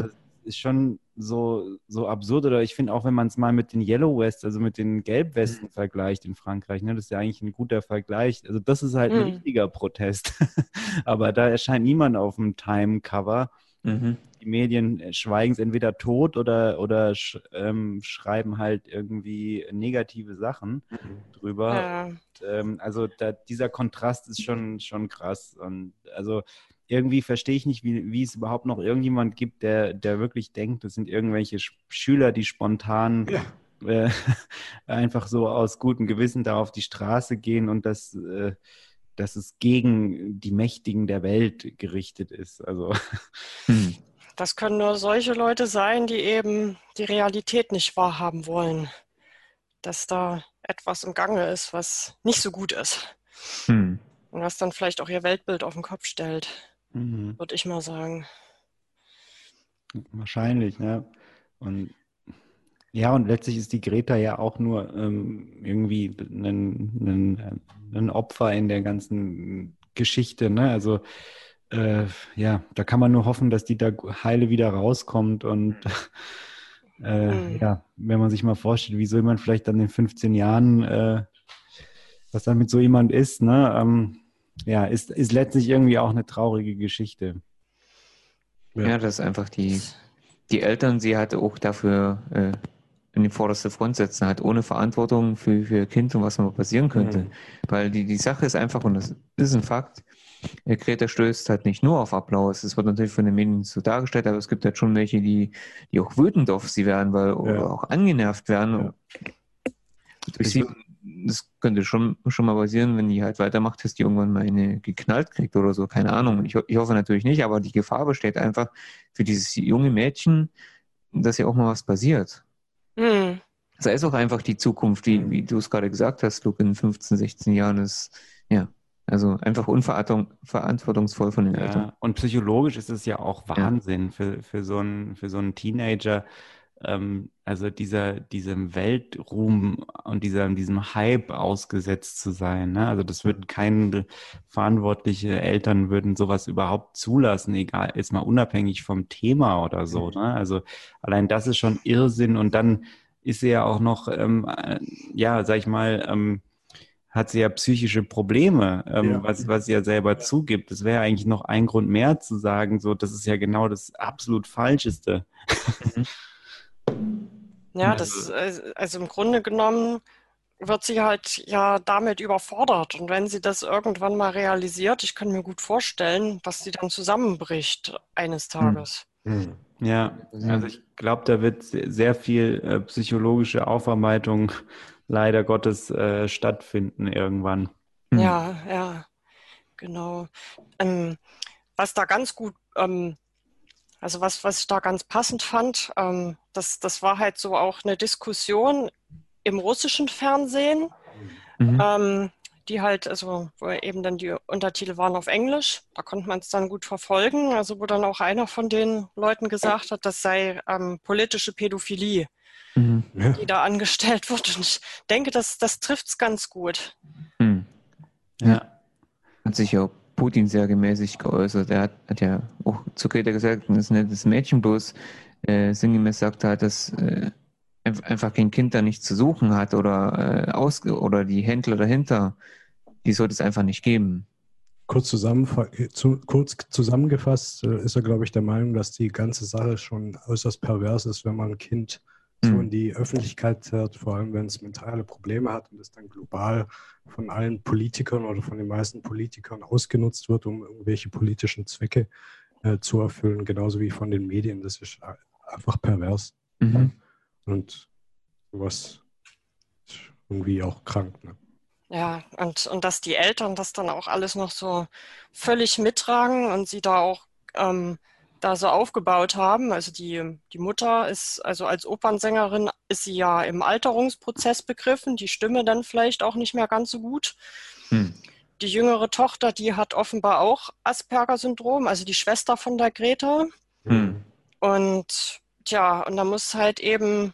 ist schon so, so absurd. Oder ich finde auch, wenn man es mal mit den Yellow Vests, also mit den Gelbwesten mhm. vergleicht in Frankreich, ne, das ist ja eigentlich ein guter Vergleich. Also das ist halt mhm. ein richtiger Protest. Aber da erscheint niemand auf dem Time-Cover. Mhm. Die Medien schweigen es entweder tot oder, oder sch, ähm, schreiben halt irgendwie negative Sachen mhm. drüber. Ja. Und, ähm, also da, dieser Kontrast ist schon, schon krass. Und also irgendwie verstehe ich nicht, wie, wie es überhaupt noch irgendjemand gibt, der, der wirklich denkt, das sind irgendwelche Schüler, die spontan ja. äh, einfach so aus gutem Gewissen da auf die Straße gehen und das, äh, dass es gegen die Mächtigen der Welt gerichtet ist. Also hm. Das können nur solche Leute sein, die eben die Realität nicht wahrhaben wollen. Dass da etwas im Gange ist, was nicht so gut ist. Hm. Und was dann vielleicht auch ihr Weltbild auf den Kopf stellt, mhm. würde ich mal sagen. Wahrscheinlich, ne? Und ja, und letztlich ist die Greta ja auch nur ähm, irgendwie ein, ein, ein Opfer in der ganzen Geschichte, ne? Also äh, ja, da kann man nur hoffen, dass die da heile wieder rauskommt und äh, mhm. ja, wenn man sich mal vorstellt, wie so jemand vielleicht dann in fünfzehn Jahren, äh, was dann mit so jemand ist, ne? Ähm, ja, ist, ist letztlich irgendwie auch eine traurige Geschichte. Ja, ja das ist einfach die, die Eltern, sie halt auch dafür äh, in die vorderste Front setzen, halt ohne Verantwortung für, für ihr Kind und was mal passieren könnte. Mhm. Weil die, die Sache ist einfach, und das ist ein Fakt, Greta stößt halt nicht nur auf Applaus. Es wird natürlich von den Medien so dargestellt, aber es gibt halt schon welche, die, die auch wütend auf sie werden, weil ja. oder auch angenervt werden. Ja. Durch sie, das könnte schon, schon mal passieren, wenn die halt weitermacht, dass die irgendwann mal eine geknallt kriegt oder so. Keine Ahnung. Ich, ich hoffe natürlich nicht, aber die Gefahr besteht einfach für dieses junge Mädchen, dass ja auch mal was passiert. Mhm. Sei es auch einfach die Zukunft, wie, wie du es gerade gesagt hast, Luke, in fünfzehn, sechzehn Jahren ist, ja. Also einfach unverantwortungsvoll von den ja, Eltern. Und psychologisch ist es ja auch Wahnsinn ja. für, für, so einen, für so einen Teenager. Ähm, also dieser, diesem Weltruhm und dieser, diesem Hype ausgesetzt zu sein. Ne? Also das würden keine verantwortliche Eltern würden sowas überhaupt zulassen, egal, ist mal unabhängig vom Thema oder so. Ne? Also allein das ist schon Irrsinn. Und dann ist sie ja auch noch, ähm, ja, sag ich mal, ähm, hat sie ja psychische Probleme, ähm, ja. was, was sie ja selber zugibt. Das wäre eigentlich noch ein Grund mehr zu sagen, so, das ist ja genau das absolut Falscheste. Ja, das, also im Grunde genommen wird sie halt ja damit überfordert. Und wenn sie das irgendwann mal realisiert, ich kann mir gut vorstellen, dass sie dann zusammenbricht eines Tages. Hm. Ja, also ich glaube, da wird sehr viel äh, psychologische Aufarbeitung leider Gottes äh, stattfinden irgendwann. Ja, ja, genau. Ähm, was da ganz gut, ähm, also was, was ich da ganz passend fand, ähm, das, das war halt so auch eine Diskussion im russischen Fernsehen, mhm. ähm, die halt, also wo eben dann die Untertitel waren auf Englisch, da konnte man es dann gut verfolgen, also wo dann auch einer von den Leuten gesagt hat, das sei ähm, politische Pädophilie. Mhm. Ja. Die da angestellt wird. Und ich denke, das, das trifft es ganz gut. Mhm. Ja. Hat sich ja Putin sehr gemäßigt geäußert. Er hat, hat ja auch zu Greta gesagt, das ist ein nettes Mädchen, bloß äh, sinngemäß sagt er, dass äh, einfach kein Kind da nichts zu suchen hat oder, äh, aus, oder die Händler dahinter, die sollte es einfach nicht geben. Kurz, zu, kurz zusammengefasst äh, ist er, glaube ich, der Meinung, dass die ganze Sache schon äußerst pervers ist, wenn man ein Kind so in die Öffentlichkeit hört, vor allem wenn es mentale Probleme hat und es dann global von allen Politikern oder von den meisten Politikern ausgenutzt wird, um irgendwelche politischen Zwecke äh, zu erfüllen, genauso wie von den Medien. Das ist einfach pervers. Mhm. Und sowas ist irgendwie auch krank. Ne? Ja, und, und dass die Eltern das dann auch alles noch so völlig mittragen und sie da auch ähm, da so aufgebaut haben. Also die, die Mutter ist, also als Opernsängerin ist sie ja im Alterungsprozess begriffen, die Stimme dann vielleicht auch nicht mehr ganz so gut. Hm. Die jüngere Tochter, die hat offenbar auch Asperger-Syndrom, also die Schwester von der Greta. Hm. Und tja, und da muss halt eben,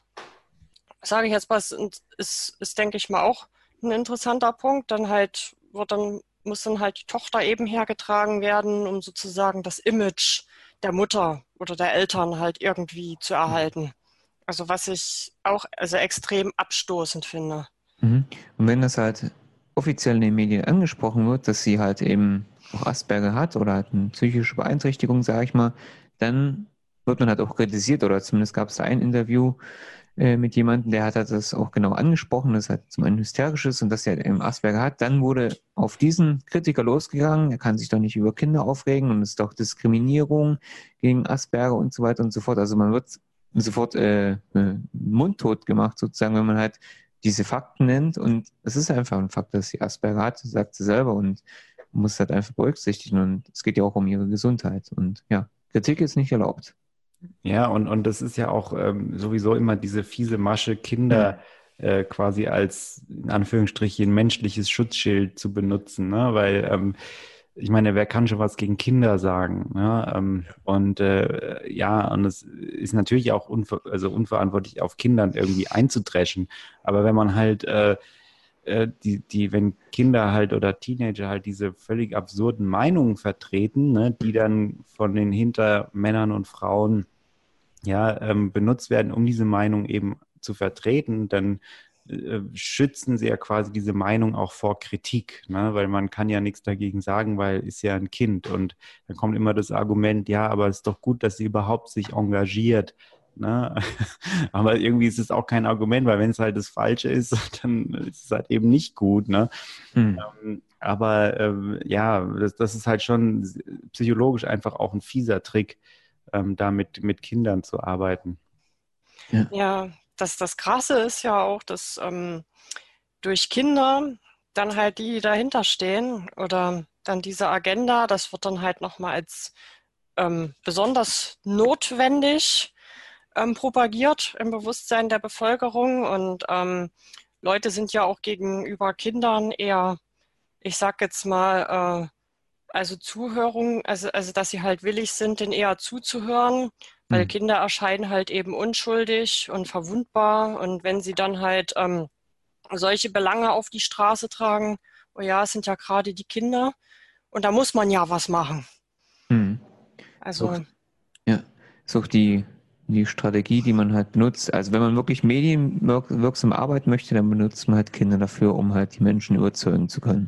sage ich jetzt mal, ist, ist, ist, denke ich mal, auch ein interessanter Punkt, dann halt wird dann, muss dann halt die Tochter eben hergetragen werden, um sozusagen das Image der Mutter oder der Eltern halt irgendwie zu erhalten. Also was ich auch also extrem abstoßend finde. Mhm. Und wenn das halt offiziell in den Medien angesprochen wird, dass sie halt eben auch Asperger hat oder halt eine psychische Beeinträchtigung, sage ich mal, dann wird man halt auch kritisiert oder zumindest gab es da ein Interview äh, mit jemandem, der hat halt das auch genau angesprochen, dass er halt zum einen hysterisch ist und dass er eben Asperger hat. Dann wurde auf diesen Kritiker losgegangen, er kann sich doch nicht über Kinder aufregen und es ist doch Diskriminierung gegen Asperger und so weiter und so fort. Also man wird sofort äh, äh, mundtot gemacht sozusagen, wenn man halt diese Fakten nennt und es ist einfach ein Fakt, dass sie Asperger hat, sagt sie selber und muss halt einfach berücksichtigen und es geht ja auch um ihre Gesundheit und ja, Kritik ist nicht erlaubt. Ja, und, und das ist ja auch ähm, sowieso immer diese fiese Masche, Kinder äh, quasi als, in Anführungsstrichen, menschliches Schutzschild zu benutzen, ne? Weil, ähm, ich meine, wer kann schon was gegen Kinder sagen, ne? Ähm, und äh, ja, und es ist natürlich auch unver also unverantwortlich, auf Kindern irgendwie einzudreschen. Aber wenn man halt äh, äh, die, die, wenn Kinder halt oder Teenager halt diese völlig absurden Meinungen vertreten, ne, die dann von den Hintermännern und Frauen ja, ähm, benutzt werden, um diese Meinung eben zu vertreten, dann äh, schützen sie ja quasi diese Meinung auch vor Kritik, ne? Weil man kann ja nichts dagegen sagen, weil ist ja ein Kind. Und dann kommt immer das Argument, ja, aber es ist doch gut, dass sie überhaupt sich engagiert. Ne? Aber irgendwie ist es auch kein Argument, weil wenn es halt das Falsche ist, dann ist es halt eben nicht gut. Ne? Hm. Ähm, aber ähm, ja, das, das ist halt schon psychologisch einfach auch ein fieser Trick, ähm, da mit, mit Kindern zu arbeiten. Ja. Ja, das, das Krasse ist ja auch, dass ähm, durch Kinder dann halt die, die dahinter stehen oder dann diese Agenda, das wird dann halt nochmal als ähm, besonders notwendig ähm, propagiert im Bewusstsein der Bevölkerung. Und ähm, Leute sind ja auch gegenüber Kindern eher, ich sag jetzt mal, äh, also Zuhörung, also, also dass sie halt willig sind, denen eher zuzuhören, weil Hm. Kinder erscheinen halt eben unschuldig und verwundbar. Und wenn sie dann halt ähm, solche Belange auf die Straße tragen, oh ja, es sind ja gerade die Kinder und da muss man ja was machen. Hm. Ist auch, Also ja, ist auch die, die Strategie, die man halt benutzt. Also wenn man wirklich medienwirksam arbeiten möchte, dann benutzt man halt Kinder dafür, um halt die Menschen überzeugen zu können.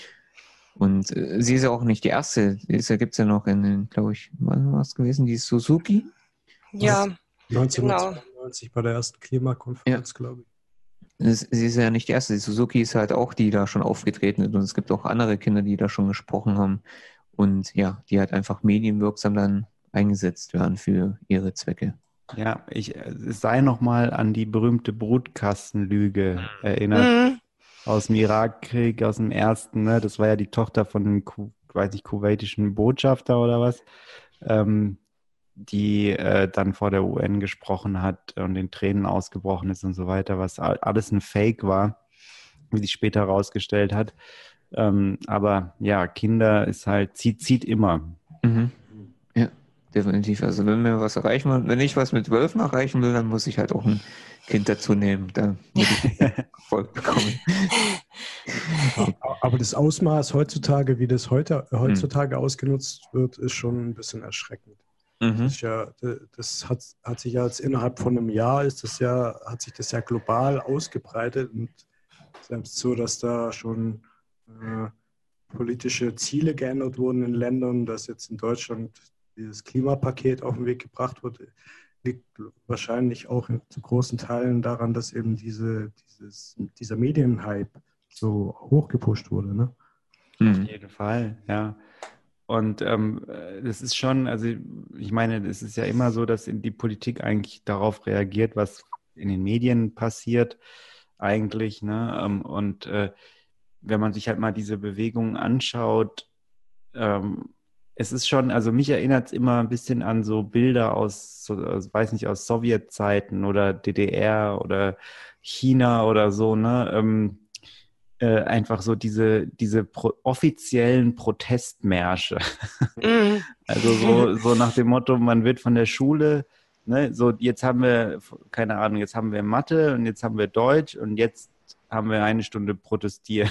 Und äh, sie ist ja auch nicht die erste. Da gibt es ja noch in, glaube ich, wann war es gewesen? Die Suzuki? ja, genau. neunzehnhundertzweiundneunzig bei der ersten Klimakonferenz, glaube ich. Es- Sie ist ja nicht die erste. Die Suzuki ist halt auch die, die da schon aufgetreten ist. Und es gibt auch andere Kinder, die da schon gesprochen haben. Und ja, die halt einfach medienwirksam dann eingesetzt werden für ihre Zwecke. Ja, ich äh, es sei nochmal an die berühmte Brutkastenlüge erinnert Mhm. aus dem Irakkrieg, aus dem ersten, ne? Das war ja die Tochter von einem, Ku weiß nicht, kuwaitischen Botschafter oder was, ähm, die äh, dann vor der U N gesprochen hat und in Tränen ausgebrochen ist und so weiter, was a- alles ein Fake war, wie sich später herausgestellt hat. Ähm, aber ja, Kinder ist halt, zieht, zieht immer. Mhm. Ja, definitiv. Also wenn wir was erreichen wollen, wenn ich was mit Wölfen erreichen will, dann muss ich halt auch ein Kind dazu nehmen, damit ich Erfolg bekomme. Aber das Ausmaß heutzutage, wie das heute, Hm. heutzutage ausgenutzt wird, ist schon ein bisschen erschreckend. Das Mhm. ist ja, das hat, hat sich ja jetzt innerhalb von einem Jahr ist das ja, hat sich das ja global ausgebreitet und selbst so, dass da schon äh, politische Ziele geändert wurden in Ländern, dass jetzt in Deutschland dieses Klimapaket auf den Weg gebracht wird, liegt wahrscheinlich auch in, zu großen Teilen daran, dass eben diese, dieses, dieser Medienhype so hochgepusht wurde. Ne? Auf Mhm. jeden Fall, ja. Und ähm, das ist schon, also ich meine, es ist ja immer so, dass in die Politik eigentlich darauf reagiert, was in den Medien passiert, eigentlich, ne? Ähm, und äh, wenn man sich halt mal diese Bewegungen anschaut, ähm, es ist schon, also mich erinnert es immer ein bisschen an so Bilder aus, so, aus, weiß nicht, aus Sowjetzeiten oder D D R oder China oder so, ne? Ähm, äh, einfach so diese, diese pro offiziellen Protestmärsche. Mhm. Also so, so nach dem Motto, man wird von der Schule, ne, so jetzt haben wir, keine Ahnung, jetzt haben wir Mathe und jetzt haben wir Deutsch und jetzt haben wir eine Stunde protestiert.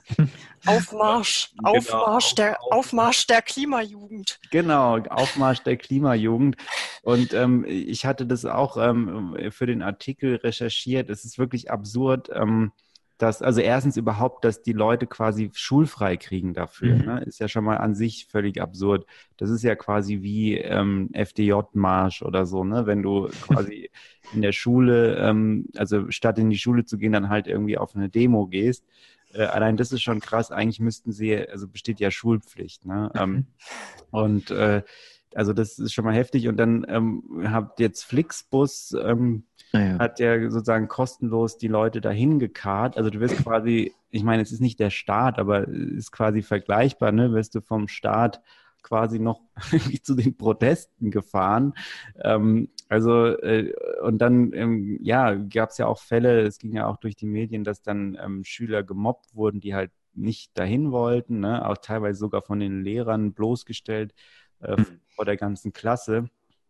Aufmarsch, Genau, Aufmarsch, der, auf, Aufmarsch der Klimajugend. Genau, Aufmarsch der Klimajugend. Und ähm, ich hatte das auch ähm, für den Artikel recherchiert. Es ist wirklich absurd, ähm, dass, also erstens überhaupt, dass die Leute quasi schulfrei kriegen dafür, Mhm. ne? Ist ja schon mal an sich völlig absurd. Das ist ja quasi wie ähm, F D J-Marsch oder so, ne? Wenn du quasi in der Schule, ähm, also statt in die Schule zu gehen, dann halt irgendwie auf eine Demo gehst. Äh, allein das ist schon krass. Eigentlich müssten sie, also besteht ja Schulpflicht, ne? Ähm, und äh, also das ist schon mal heftig. Und dann ähm, habt jetzt Flixbus ähm, Naja. hat ja sozusagen kostenlos die Leute dahin gekarrt. Also du wirst quasi, ich meine, es ist nicht der Staat, aber es ist quasi vergleichbar, ne? Wirst du vom Staat quasi noch zu den Protesten gefahren. Ähm, also äh, und dann, ähm, ja, gab es ja auch Fälle, es ging ja auch durch die Medien, dass dann ähm, Schüler gemobbt wurden, die halt nicht dahin wollten, ne? Auch teilweise sogar von den Lehrern bloßgestellt äh, Mhm. vor der ganzen Klasse.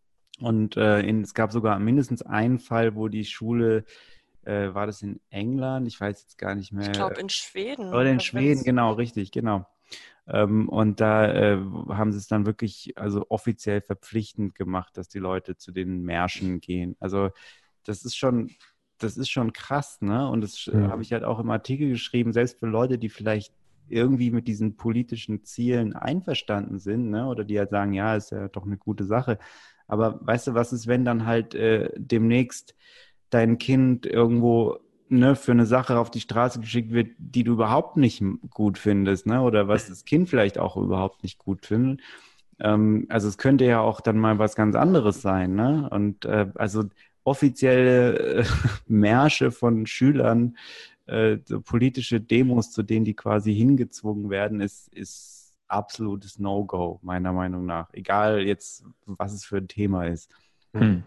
Und äh, in, es gab sogar mindestens einen Fall, wo die Schule, äh, war das in England? Ich weiß jetzt gar nicht Ich mehr. glaube in Schweden. Oder in Also Schweden, wenn's- genau, richtig, genau. Ähm, und da äh, haben sie es dann wirklich also offiziell verpflichtend gemacht, dass die Leute zu den Märschen gehen. Also das ist schon, das ist schon krass, ne? Und das äh, Mhm. habe ich halt auch im Artikel geschrieben, selbst für Leute, die vielleicht irgendwie mit diesen politischen Zielen einverstanden sind, ne? Oder die halt sagen, ja, ist ja doch eine gute Sache. Aber weißt du, was ist, wenn dann halt äh, demnächst dein Kind irgendwo ne, für eine Sache auf die Straße geschickt wird, die du überhaupt nicht m- gut findest, ne? Oder was das Kind vielleicht auch überhaupt nicht gut findet. Ähm, also es könnte ja auch dann mal was ganz anderes sein, ne? Und äh, also offizielle äh, Märsche von Schülern, äh, so politische Demos, zu denen die quasi hingezwungen werden, ist, ist absolutes No-Go, meiner Meinung nach. Egal jetzt, was es für ein Thema ist. Hm.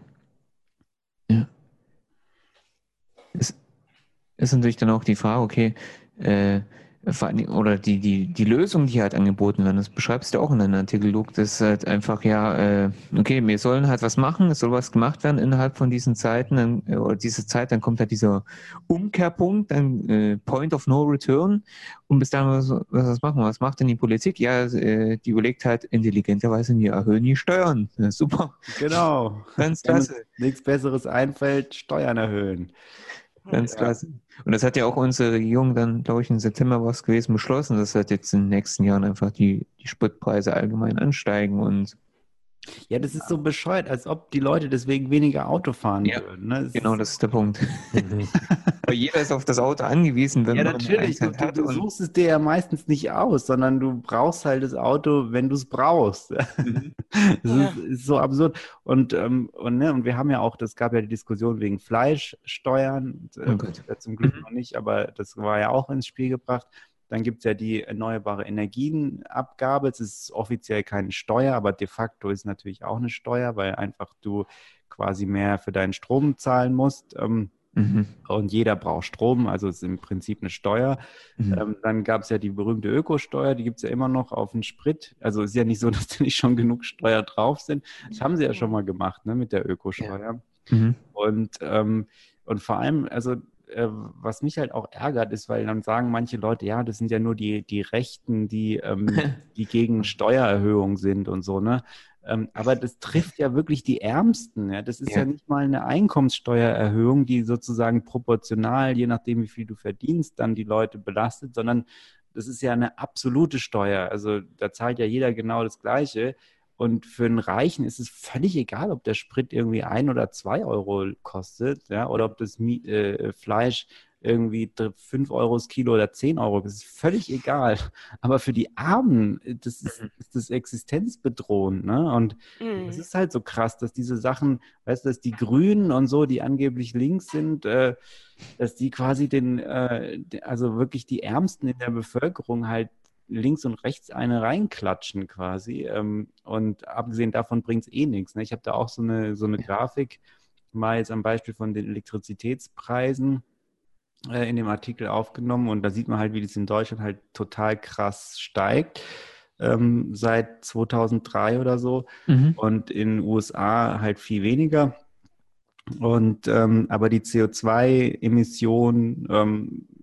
Ja. Es ist natürlich dann auch die Frage, okay, äh, vor allen Dingen- oder die, die, die Lösung, die halt angeboten werden, das beschreibst du auch in deinem Artikel, Luke, das ist halt einfach, ja, äh, okay, wir sollen halt was machen, es soll was gemacht werden innerhalb von diesen Zeiten, dann, äh, oder diese Zeit, dann kommt halt dieser Umkehrpunkt, dann äh, Point of No Return, und bis dahin, was, was machen wir? Was macht denn die Politik? Ja, äh, die überlegt halt intelligenterweise, wir erhöhen die Steuern. Ja, super, Genau. ganz Wenn uns klasse. nichts Besseres einfällt, Steuern erhöhen. Ganz Ja. klasse. Und das hat ja auch unsere Regierung dann, glaube ich, im September was gewesen beschlossen, dass halt jetzt in den nächsten Jahren einfach die, die Spritpreise allgemein ansteigen und Ja, das ist so bescheuert, als ob die Leute deswegen weniger Auto fahren ja, würden. Ne? Das genau, ist, das ist der Punkt. Mhm. Weil jeder ist auf das Auto angewiesen, wenn ja, man natürlich. eins Du, halt du, hat du und suchst es dir ja meistens nicht aus, sondern du brauchst halt das Auto, wenn du es brauchst. mhm. Das Ja. ist, ist so absurd. Und, ähm, und, ne, und wir haben ja auch, das gab ja die Diskussion wegen Fleischsteuern, Oh äh, Gott. ja, zum Glück Mhm. noch nicht, aber das war ja auch ins Spiel gebracht. Dann gibt es ja die erneuerbare Energienabgabe. Es ist offiziell keine Steuer, aber de facto ist natürlich auch eine Steuer, weil einfach du quasi mehr für deinen Strom zahlen musst. Ähm, Mhm. und jeder braucht Strom, also es ist im Prinzip eine Steuer. Mhm. Ähm, dann gab es ja die berühmte Ökosteuer, die gibt es ja immer noch auf den Sprit. Also es ist ja nicht so, dass da nicht schon genug Steuer drauf sind. Das haben sie ja schon mal gemacht, ne, mit der Ökosteuer. Mhm. Und, ähm, und vor allem, also äh, was mich halt auch ärgert, ist, weil dann sagen manche Leute, ja, das sind ja nur die, die Rechten, die, ähm, die gegen Steuererhöhung sind und so, ne? Ähm, aber das trifft ja wirklich die Ärmsten. Ja? Das ist ja Ja. nicht mal eine Einkommenssteuererhöhung, die sozusagen proportional, je nachdem, wie viel du verdienst, dann die Leute belastet, sondern das ist ja eine absolute Steuer. Also da zahlt ja jeder genau das Gleiche. Und für einen Reichen ist es völlig egal, ob der Sprit irgendwie ein oder zwei Euro kostet, ja, oder ob das Mie- äh, Fleisch irgendwie dr- fünf Euro das Kilo oder zehn Euro. Das ist völlig egal. Aber für die Armen, äh, das ist, Mhm. ist das existenzbedrohend, ne? Und es Mhm. ist halt so krass, dass diese Sachen, weißt du, dass die Grünen und so, die angeblich links sind, äh, dass die quasi den, äh, de- also wirklich die Ärmsten in der Bevölkerung halt links und rechts eine reinklatschen quasi. Ähm, und abgesehen davon bringt es eh nichts. Ne? Ich habe da auch so eine, so eine Grafik mal jetzt am Beispiel von den Elektrizitätspreisen äh, in dem Artikel aufgenommen und da sieht man halt, wie das in Deutschland halt total krass steigt, ähm, seit zweitausenddrei oder so Mhm. und in den U S A halt viel weniger. Und ähm, aber die C O zwei Emissionen ähm,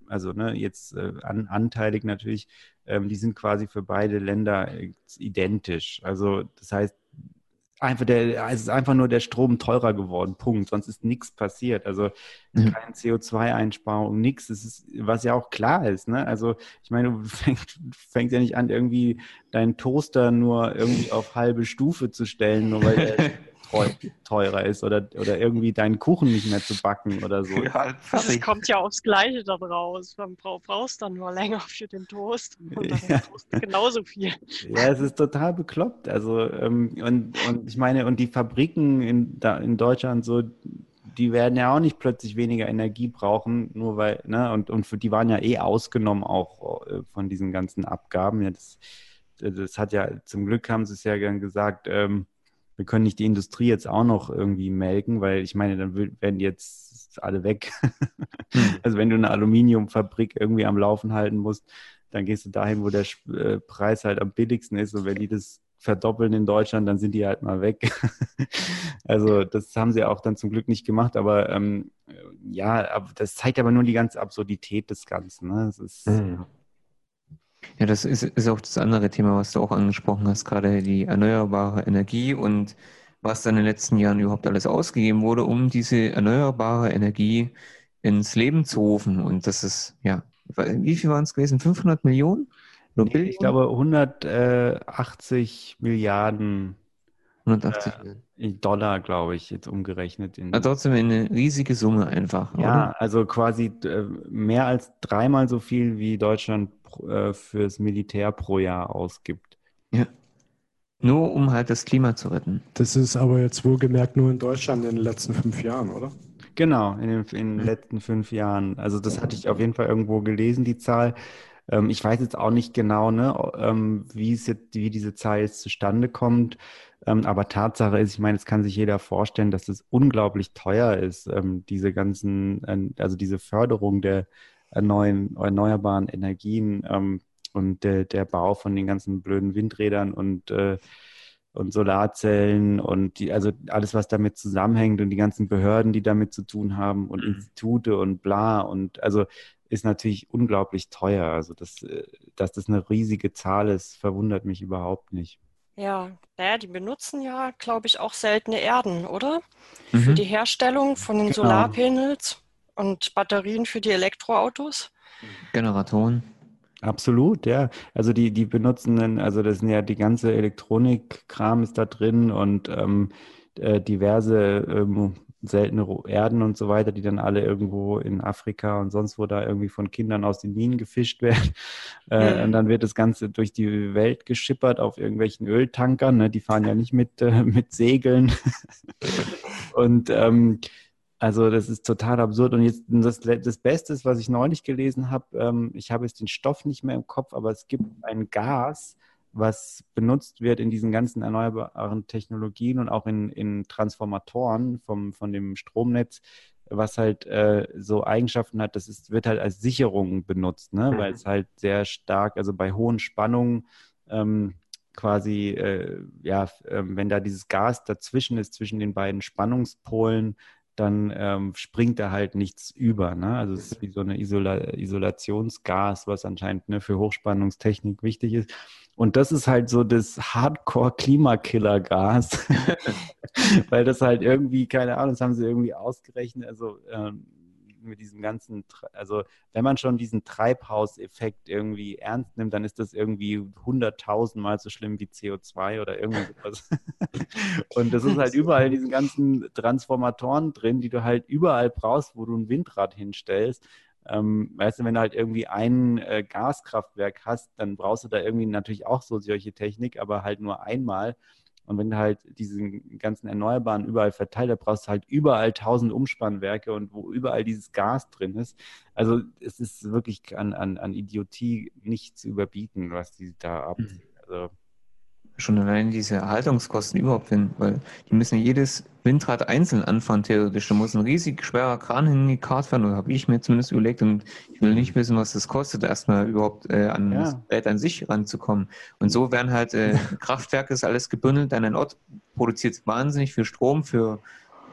also ne, jetzt äh, an, anteilig natürlich, ähm, die sind quasi für beide Länder identisch. Also das heißt, einfach der, es ist einfach nur der Strom teurer geworden, Punkt. Sonst ist nichts passiert. Also Mhm. keine C O zwei Einsparung, nichts. Das ist, was ja auch klar ist. Ne? Also ich meine, du fängst, fängst ja nicht an, irgendwie deinen Toaster nur irgendwie auf halbe Stufe zu stellen, nur weil der treu, teurer ist oder, oder irgendwie deinen Kuchen nicht mehr zu backen oder so. Ja, Es fertig. kommt ja aufs Gleiche dann raus. Man brauch, brauchst dann nur länger für den Toast und dann Ja. kostet genauso viel. Ja, es ist total bekloppt. Also, ähm, und, und ich meine, und die Fabriken in, da, in Deutschland so, die werden ja auch nicht plötzlich weniger Energie brauchen, nur weil, ne, und, und für die waren ja eh ausgenommen auch äh, von diesen ganzen Abgaben. Ja, das, das hat ja, zum Glück haben sie es ja gern gesagt, ähm, wir können nicht die Industrie jetzt auch noch irgendwie melken, weil ich meine, dann will- werden jetzt alle weg. Hm. Also wenn du eine Aluminiumfabrik irgendwie am Laufen halten musst, dann gehst du dahin, wo der Sch- äh, Preis halt am billigsten ist. Und wenn die das verdoppeln in Deutschland, dann sind die halt mal weg. Also das haben sie auch dann zum Glück nicht gemacht. Aber ähm, ja, aber das zeigt aber nur die ganze Absurdität des Ganzen. Ne? Das ist, Mhm. Ja, das ist, ist auch das andere Thema, was du auch angesprochen hast, gerade die erneuerbare Energie und was dann in den letzten Jahren überhaupt alles ausgegeben wurde, um diese erneuerbare Energie ins Leben zu rufen. Und das ist, ja, wie viel waren es gewesen? fünfhundert Millionen? Oder nee, ich Billionen? glaube, hundertachtzig Milliarden hundertachtzig Millionen. Dollar, glaube ich, jetzt umgerechnet in. Also trotzdem eine riesige Summe einfach, Ja, oder? also quasi äh, mehr als dreimal so viel, wie Deutschland pro- äh, fürs Militär pro Jahr ausgibt. Ja. Nur um halt das Klima zu retten. Das ist aber jetzt wohlgemerkt nur in Deutschland in den letzten fünf Jahren, oder? Genau, in den, in den letzten fünf Jahren. Also das hatte ich auf jeden Fall irgendwo gelesen, die Zahl. Ähm, ich weiß jetzt auch nicht genau, ne, ähm, wie es jetzt, wie diese Zahl jetzt zustande kommt. Ähm, aber Tatsache ist, ich meine, es kann sich jeder vorstellen, dass es unglaublich teuer ist, ähm, diese ganzen, äh, also diese Förderung der erneuern, erneuerbaren Energien ähm, und der, der Bau von den ganzen blöden Windrädern und äh, und Solarzellen und die, also alles, was damit zusammenhängt und die ganzen Behörden, die damit zu tun haben und Institute und bla und also ist natürlich unglaublich teuer. Also das, äh, dass das eine riesige Zahl ist, verwundert mich überhaupt nicht. Ja, naja, die benutzen ja, glaube ich, auch seltene Erden, oder? Für Mhm. die Herstellung von den Genau. Solarpanels und Batterien für die Elektroautos. Generatoren. Absolut, ja. Also die, die benutzen dann, also das sind ja die ganze Elektronikkram ist da drin und ähm, äh, diverse ähm, seltene Ro- Erden und so weiter, die dann alle irgendwo in Afrika und sonst wo da irgendwie von Kindern aus den Minen gefischt werden. Äh, und Mhm. dann wird das Ganze durch die Welt geschippert auf irgendwelchen Öltankern. Ne? Die fahren ja nicht mit, äh, mit Segeln. Und ähm, also das ist total absurd. Und jetzt das, das Beste ist, was ich neulich gelesen habe, ähm, ich habe jetzt den Stoff nicht mehr im Kopf, aber es gibt ein Gas, was benutzt wird in diesen ganzen erneuerbaren Technologien und auch in, in Transformatoren vom, von dem Stromnetz, was halt äh, so Eigenschaften hat, das ist, wird halt als Sicherung benutzt, ne? Weil es halt sehr stark, also bei hohen Spannungen ähm, quasi, äh, ja, äh, wenn da dieses Gas dazwischen ist, zwischen den beiden Spannungspolen, dann ähm, springt da halt nichts über. Ne? Also es ist wie so eine Isola Isolationsgas, was anscheinend ne, für Hochspannungstechnik wichtig ist. Und das ist halt so das Hardcore-Klimakiller-Gas, weil das halt irgendwie, keine Ahnung, das haben sie irgendwie ausgerechnet, also ähm, mit diesem ganzen, also wenn man schon diesen Treibhauseffekt irgendwie ernst nimmt, dann ist das irgendwie hunderttausendmal so schlimm wie C O zwei oder irgendwie sowas. Und das ist halt überall in diesen ganzen Transformatoren drin, die du halt überall brauchst, wo du ein Windrad hinstellst. Ähm, weißt du, wenn du halt irgendwie ein äh, Gaskraftwerk hast, dann brauchst du da irgendwie natürlich auch so solche Technik, aber halt nur einmal. Und wenn du halt diesen ganzen Erneuerbaren überall verteilt, da brauchst du halt überall tausend Umspannwerke und wo überall dieses Gas drin ist. Also es ist wirklich an, an, an Idiotie nicht zu überbieten, was die da abziehen. Also Schon allein diese Erhaltungskosten überhaupt hin, weil die müssen ja jedes Windrad einzeln anfahren, theoretisch. Da muss ein riesig schwerer Kran in die Kart fahren, oder habe ich mir zumindest überlegt, und ich will nicht wissen, was das kostet, erstmal überhaupt äh, an das ja, Gerät an sich ranzukommen. Und so werden halt äh, Kraftwerke, ist alles gebündelt an einen Ort, produziert wahnsinnig viel Strom für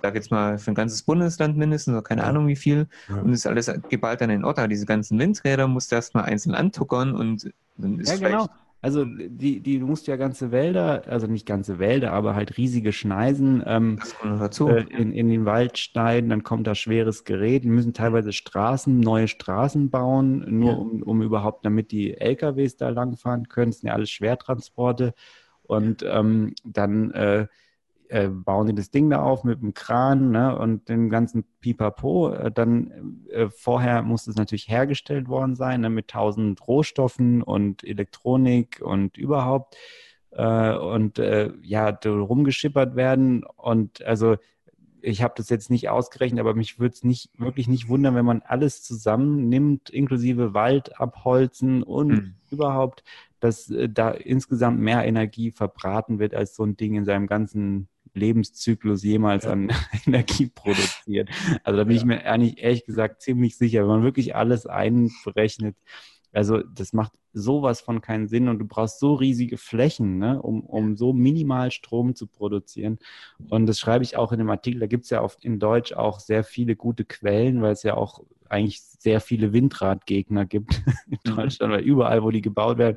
sag jetzt mal, für ein ganzes Bundesland mindestens, oder keine Ahnung wie viel. Ja. Und ist alles geballt an den Ort. Aber diese ganzen Windräder musst du erstmal einzeln antuckern und dann ist Ja, vielleicht. genau. Also die, die, du musst ja ganze Wälder, also nicht ganze Wälder, aber halt riesige Schneisen ähm, Das kommt noch dazu. äh, in, in den Wald schneiden, dann kommt da schweres Gerät. Die müssen teilweise Straßen, neue Straßen bauen, nur Ja. um, um überhaupt, damit die L K Ws da langfahren können. Das sind ja alles Schwertransporte. Und ähm, dann äh, äh, bauen die das Ding da auf mit dem Kran, ne, und dem ganzen Pipapo. Äh, dann äh, vorher muss es natürlich hergestellt worden sein, ne, mit tausend Rohstoffen und Elektronik und überhaupt. Äh, und äh, ja, da rumgeschippert werden. Und also ich habe das jetzt nicht ausgerechnet, aber mich würde es nicht, wirklich nicht wundern, wenn man alles zusammennimmt, inklusive Wald abholzen und Hm. überhaupt, dass äh, da insgesamt mehr Energie verbraten wird, als so ein Ding in seinem ganzen Lebenszyklus jemals Ja. an Energie produziert. Also da bin ich mir eigentlich ehrlich gesagt ziemlich sicher, wenn man wirklich alles einberechnet. Also das macht sowas von keinen Sinn und du brauchst so riesige Flächen, ne, um, um so minimal Strom zu produzieren. Und das schreibe ich auch in dem Artikel. Da gibt es ja oft in Deutsch auch sehr viele gute Quellen, weil es ja auch eigentlich sehr viele Windradgegner gibt in Deutschland, weil überall, wo die gebaut werden,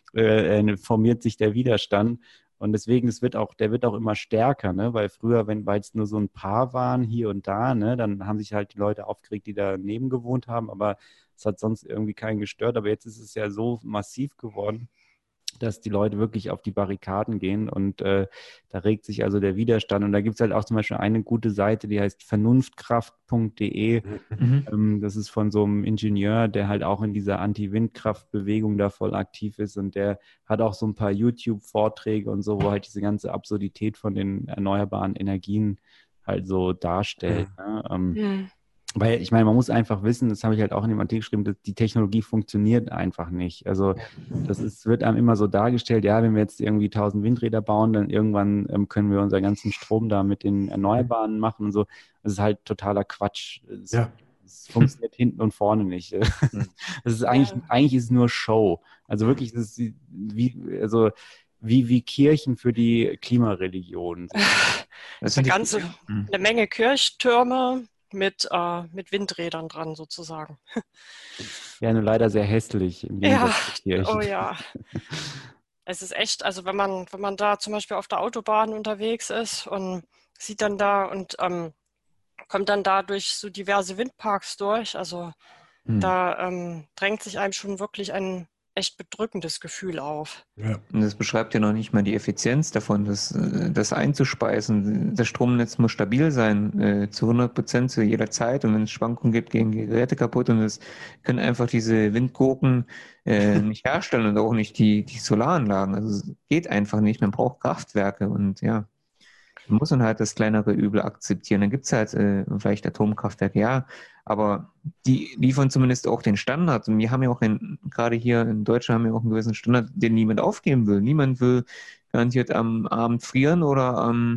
äh, formiert sich der Widerstand. Und deswegen, es wird auch, der wird auch immer stärker, ne? Weil früher, wenn weil es nur so ein paar waren hier und da, ne, dann haben sich halt die Leute aufgeregt, die daneben gewohnt haben, aber es hat sonst irgendwie keinen gestört. Aber jetzt ist es ja so massiv geworden, dass die Leute wirklich auf die Barrikaden gehen und äh, da regt sich also der Widerstand. Und da gibt es halt auch zum Beispiel eine gute Seite, die heißt vernunftkraft punkt de. Mhm. Ähm, das ist von so einem Ingenieur, der halt auch in dieser Anti-Windkraft-Bewegung da voll aktiv ist und der hat auch so ein paar YouTube-Vorträge und so, wo halt diese ganze Absurdität von den erneuerbaren Energien halt so darstellt. Ne? Ähm, Hm. Weil ich meine, man muss einfach wissen, das habe ich halt auch in dem Artikel geschrieben, dass die Technologie funktioniert einfach nicht. Also das ist, wird einem immer so dargestellt, ja, wenn wir jetzt irgendwie tausend Windräder bauen, dann irgendwann ähm, können wir unseren ganzen Strom da mit den Erneuerbaren machen und so. Das ist halt totaler Quatsch. Es, Ja. es funktioniert hinten und vorne nicht. Das ist eigentlich, Ja. eigentlich ist es nur Show. Also wirklich, das ist wie, also wie, wie Kirchen für die Klimareligion. Das Eine finde ich. ganze, Hm. eine Menge Kirchtürme mit, äh, mit Windrädern dran sozusagen. Ja, nur leider sehr hässlich im Ja, Gegensatz zur Kirche. oh ja. Es ist echt, also wenn man, wenn man da zum Beispiel auf der Autobahn unterwegs ist und sieht dann da und ähm, kommt dann da durch so diverse Windparks durch, also Hm. da ähm, drängt sich einem schon wirklich ein echt bedrückendes Gefühl auf. Ja. Und das beschreibt ja noch nicht mal die Effizienz davon, das, äh, das einzuspeisen. Das Stromnetz muss stabil sein, äh, zu hundert Prozent zu jeder Zeit. Und wenn es Schwankungen gibt, gehen die Geräte kaputt. Und das können einfach diese Windgurken äh, nicht herstellen und auch nicht die, die Solaranlagen. Also es geht einfach nicht. Man braucht Kraftwerke und ja, man muss dann halt das kleinere Übel akzeptieren. Dann gibt es halt äh, vielleicht Atomkraftwerke, ja, aber die liefern zumindest auch den Standard. Und wir haben ja auch in, gerade hier in Deutschland haben wir auch einen gewissen Standard, den niemand aufgeben will. Niemand will garantiert am Abend frieren oder am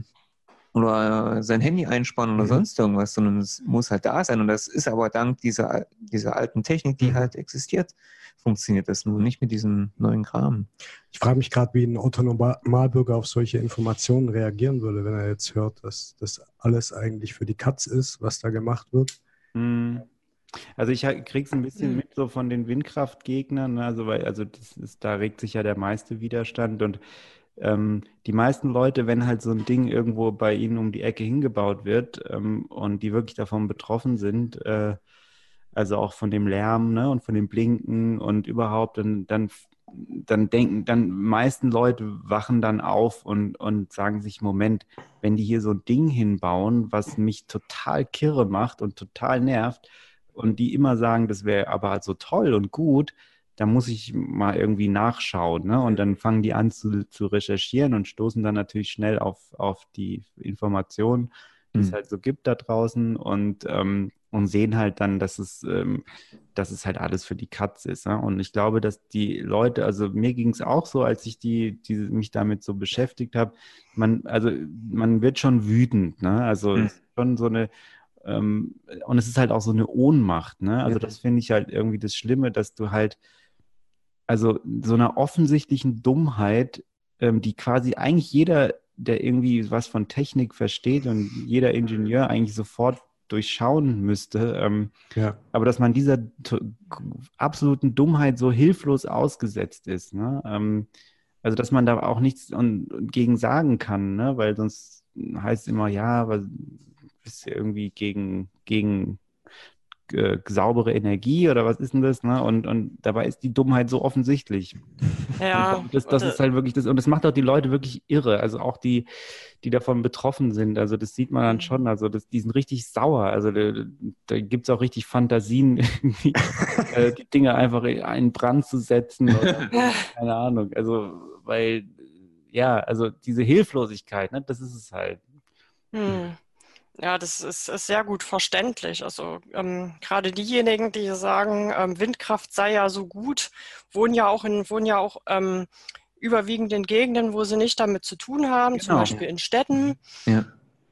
oder sein Handy einsparen oder Mhm. sonst irgendwas, sondern es muss halt da sein. Und das ist aber dank dieser, dieser alten Technik, die Mhm. halt existiert, funktioniert das nur nicht mit diesem neuen Kram. Ich frage mich gerade, wie ein Otto-Normalbürger auf solche Informationen reagieren würde, wenn er jetzt hört, dass das alles eigentlich für die Katz ist, was da gemacht wird. Hm. Also ich kriege es ein bisschen Hm. mit so von den Windkraftgegnern, ne? Also weil, also das ist, da regt sich ja der meiste Widerstand und ähm, die meisten Leute, wenn halt so ein Ding irgendwo bei ihnen um die Ecke hingebaut wird ähm, und die wirklich davon betroffen sind, äh, also auch von dem Lärm, ne, und von dem Blinken und überhaupt, dann, dann, dann denken, dann meisten Leute wachen dann auf und, und sagen sich, Moment, wenn die hier so ein Ding hinbauen, was mich total kirre macht und total nervt und die immer sagen, das wäre aber so toll und gut, da muss ich mal irgendwie nachschauen, ne? Und dann fangen die an zu, zu recherchieren und stoßen dann natürlich schnell auf, auf die Informationen, die es Hm. halt so gibt da draußen und, ähm, und sehen halt dann, dass es, ähm, dass es halt alles für die Katz ist. Ne? Und ich glaube, dass die Leute, also mir ging es auch so, als ich die, die mich damit so beschäftigt habe, man, also man wird schon wütend, ne? Also Hm. es ist schon so eine ähm, und es ist halt auch so eine Ohnmacht, ne? Also Ja. das finde ich halt irgendwie das Schlimme, dass du halt also so einer offensichtlichen Dummheit, ähm, die quasi eigentlich jeder der irgendwie was von Technik versteht und jeder Ingenieur eigentlich sofort durchschauen müsste. Ähm, Ja. aber dass man dieser t- absoluten Dummheit so hilflos ausgesetzt ist. Ne? Ähm, also dass man da auch nichts und, und gegen sagen kann, ne? Weil sonst heißt es immer, ja, was bist du irgendwie gegen, gegen äh, saubere Energie oder was ist denn das? Ne? Und, und dabei ist die Dummheit so offensichtlich. Ja, Und das, das und, ist halt wirklich das, und das macht auch die Leute wirklich irre, also auch die, die davon betroffen sind, also das sieht man dann schon, also das, die sind richtig sauer, also da, da gibt es auch richtig Fantasien, irgendwie, äh, die Dinge einfach in Brand zu setzen oder keine Ahnung, also weil, ja, also diese Hilflosigkeit, ne, das ist es halt. hm. Ja, das ist, ist sehr gut verständlich. Also ähm, gerade diejenigen, die sagen, ähm, Windkraft sei ja so gut, wohnen ja auch in, wohnen ja auch ähm, überwiegend in Gegenden, wo sie nicht damit zu tun haben, zum Genau. Beispiel in Städten. Ja.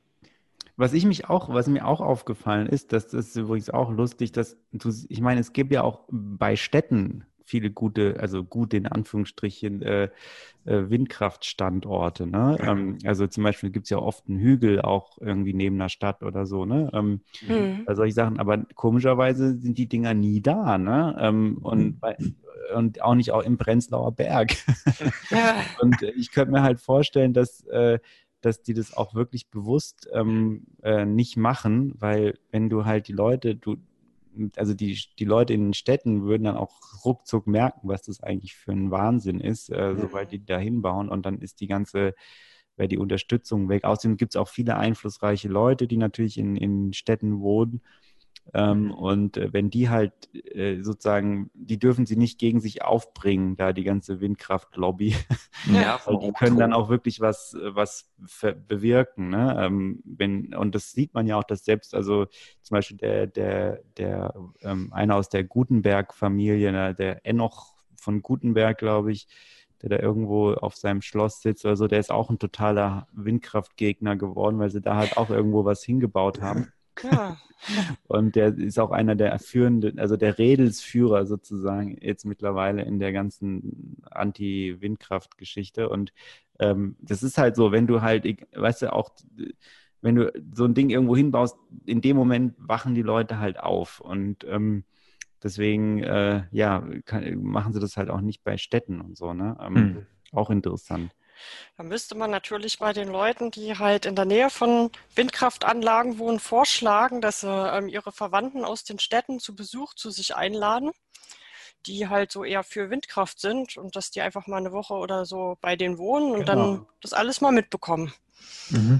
Was ich mich auch, was mir auch aufgefallen ist, das ist übrigens auch lustig, dass du, ich meine, es gibt ja auch bei Städten viele gute, also gute in Anführungsstrichen äh, äh, Windkraftstandorte. Ne? Ähm, also zum Beispiel gibt es ja oft einen Hügel auch irgendwie neben einer Stadt oder so. Ne? Ähm, Hm. bei solchen Sachen, aber komischerweise sind die Dinger nie da. Ne? Ähm, und, bei, und auch nicht auch im Prenzlauer Berg. Ja. Und ich könnte mir halt vorstellen, dass äh, dass die das auch wirklich bewusst ähm, äh, nicht machen, weil wenn du halt die Leute, du, also die, die Leute in den Städten würden dann auch ruckzuck merken, was das eigentlich für ein Wahnsinn ist, äh, sobald die da hinbauen und dann ist die ganze, wäre die Unterstützung weg. Außerdem gibt es auch viele einflussreiche Leute, die natürlich in, in Städten wohnen. Ähm, und äh, wenn die halt äh, sozusagen, die dürfen sie nicht gegen sich aufbringen, da die ganze Windkraftlobby. Ja, Weil die können dann auch wirklich was, was bewirken. Ne? Ähm, wenn, und das sieht man ja auch, dass selbst, also zum Beispiel der, der, der ähm, einer aus der Gutenberg-Familie, ne, der Enoch von Gutenberg, glaube ich, der da irgendwo auf seinem Schloss sitzt oder so, der ist auch ein totaler Windkraftgegner geworden, weil sie da halt auch irgendwo was hingebaut haben. Ja. Und der ist auch einer der führenden, also der Redelsführer sozusagen jetzt mittlerweile in der ganzen Anti-Windkraft-Geschichte. Und ähm, das ist halt so, wenn du halt, weißt du, auch, wenn du so ein Ding irgendwo hinbaust, in dem Moment wachen die Leute halt auf. Und ähm, deswegen, äh, ja, kann, machen sie das halt auch nicht bei Städten und so, ne? Ähm, Hm. Auch interessant. Da müsste man natürlich bei den Leuten, die halt in der Nähe von Windkraftanlagen wohnen, vorschlagen, dass sie ähm, ihre Verwandten aus den Städten zu Besuch zu sich einladen, die halt so eher für Windkraft sind und dass die einfach mal eine Woche oder so bei denen wohnen und Genau. dann das alles mal mitbekommen. Mhm.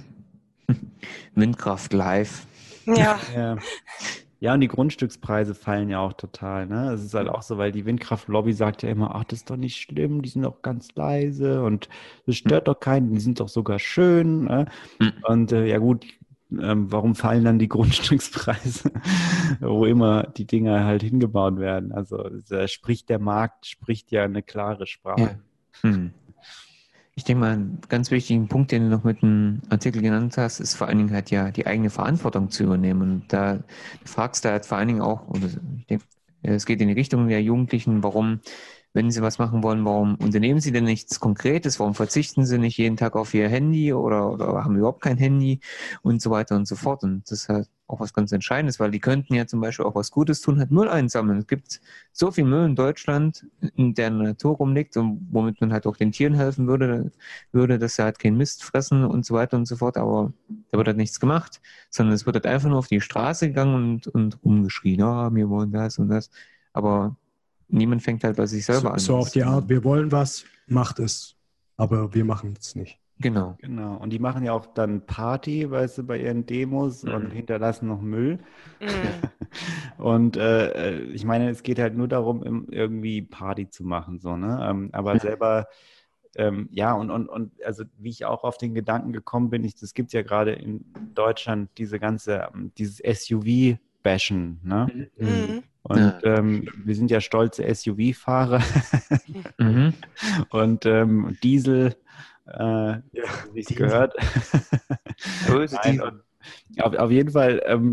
Windkraft live. Ja, Ja. Ja, und die Grundstückspreise fallen ja auch total, ne? Es ist halt auch so, weil die Windkraftlobby sagt ja immer, ach, das ist doch nicht schlimm, die sind doch ganz leise und das stört doch keinen, die sind doch sogar schön, ne? Mhm. Und äh, ja gut, ähm, warum fallen dann die Grundstückspreise, wo immer die Dinger halt hingebaut werden? Also da spricht der Markt, spricht ja eine klare Sprache. Ja. Hm. Ich denke mal, einen ganz wichtigen Punkt, den du noch mit dem Artikel genannt hast, ist vor allen Dingen halt ja die eigene Verantwortung zu übernehmen. Und da fragst du halt vor allen Dingen auch, oder ich denke, es geht in die Richtung der Jugendlichen, warum, wenn sie was machen wollen, warum unternehmen sie denn nichts Konkretes? Warum verzichten sie nicht jeden Tag auf ihr Handy oder, oder haben überhaupt kein Handy und so weiter und so fort? Und das ist halt auch was ganz Entscheidendes, weil die könnten ja zum Beispiel auch was Gutes tun, halt Müll einsammeln. Es gibt so viel Müll in Deutschland, in der Natur rumliegt und womit man halt auch den Tieren helfen würde, würde, dass sie halt keinen Mist fressen und so weiter und so fort. Aber da wird halt nichts gemacht, sondern es wird halt einfach nur auf die Straße gegangen und, und rumgeschrien, ja, wir wollen das und das. Aber niemand fängt halt bei sich selber So, an. so auf die Art, wir wollen was, macht es, aber wir machen es nicht. Genau. Genau. Und die machen ja auch dann Party, weißt du, bei ihren Demos und hinterlassen noch Müll. mm, Und äh, ich meine, es geht halt nur darum, im- irgendwie Party zu machen, so, ne? Ähm, aber selber, ähm, ja, und, und, und also wie ich auch auf den Gedanken gekommen bin, ich, das gibt es ja gerade in Deutschland, diese ganze, ähm, dieses S U V-Bashen, ne? mm. Und Ja. ähm, wir sind ja stolze S U V-Fahrer Mhm. und ähm, Diesel, äh, Ja, wie es die- gehört. Böse Nein, Diesel. und auf, auf jeden Fall, ähm,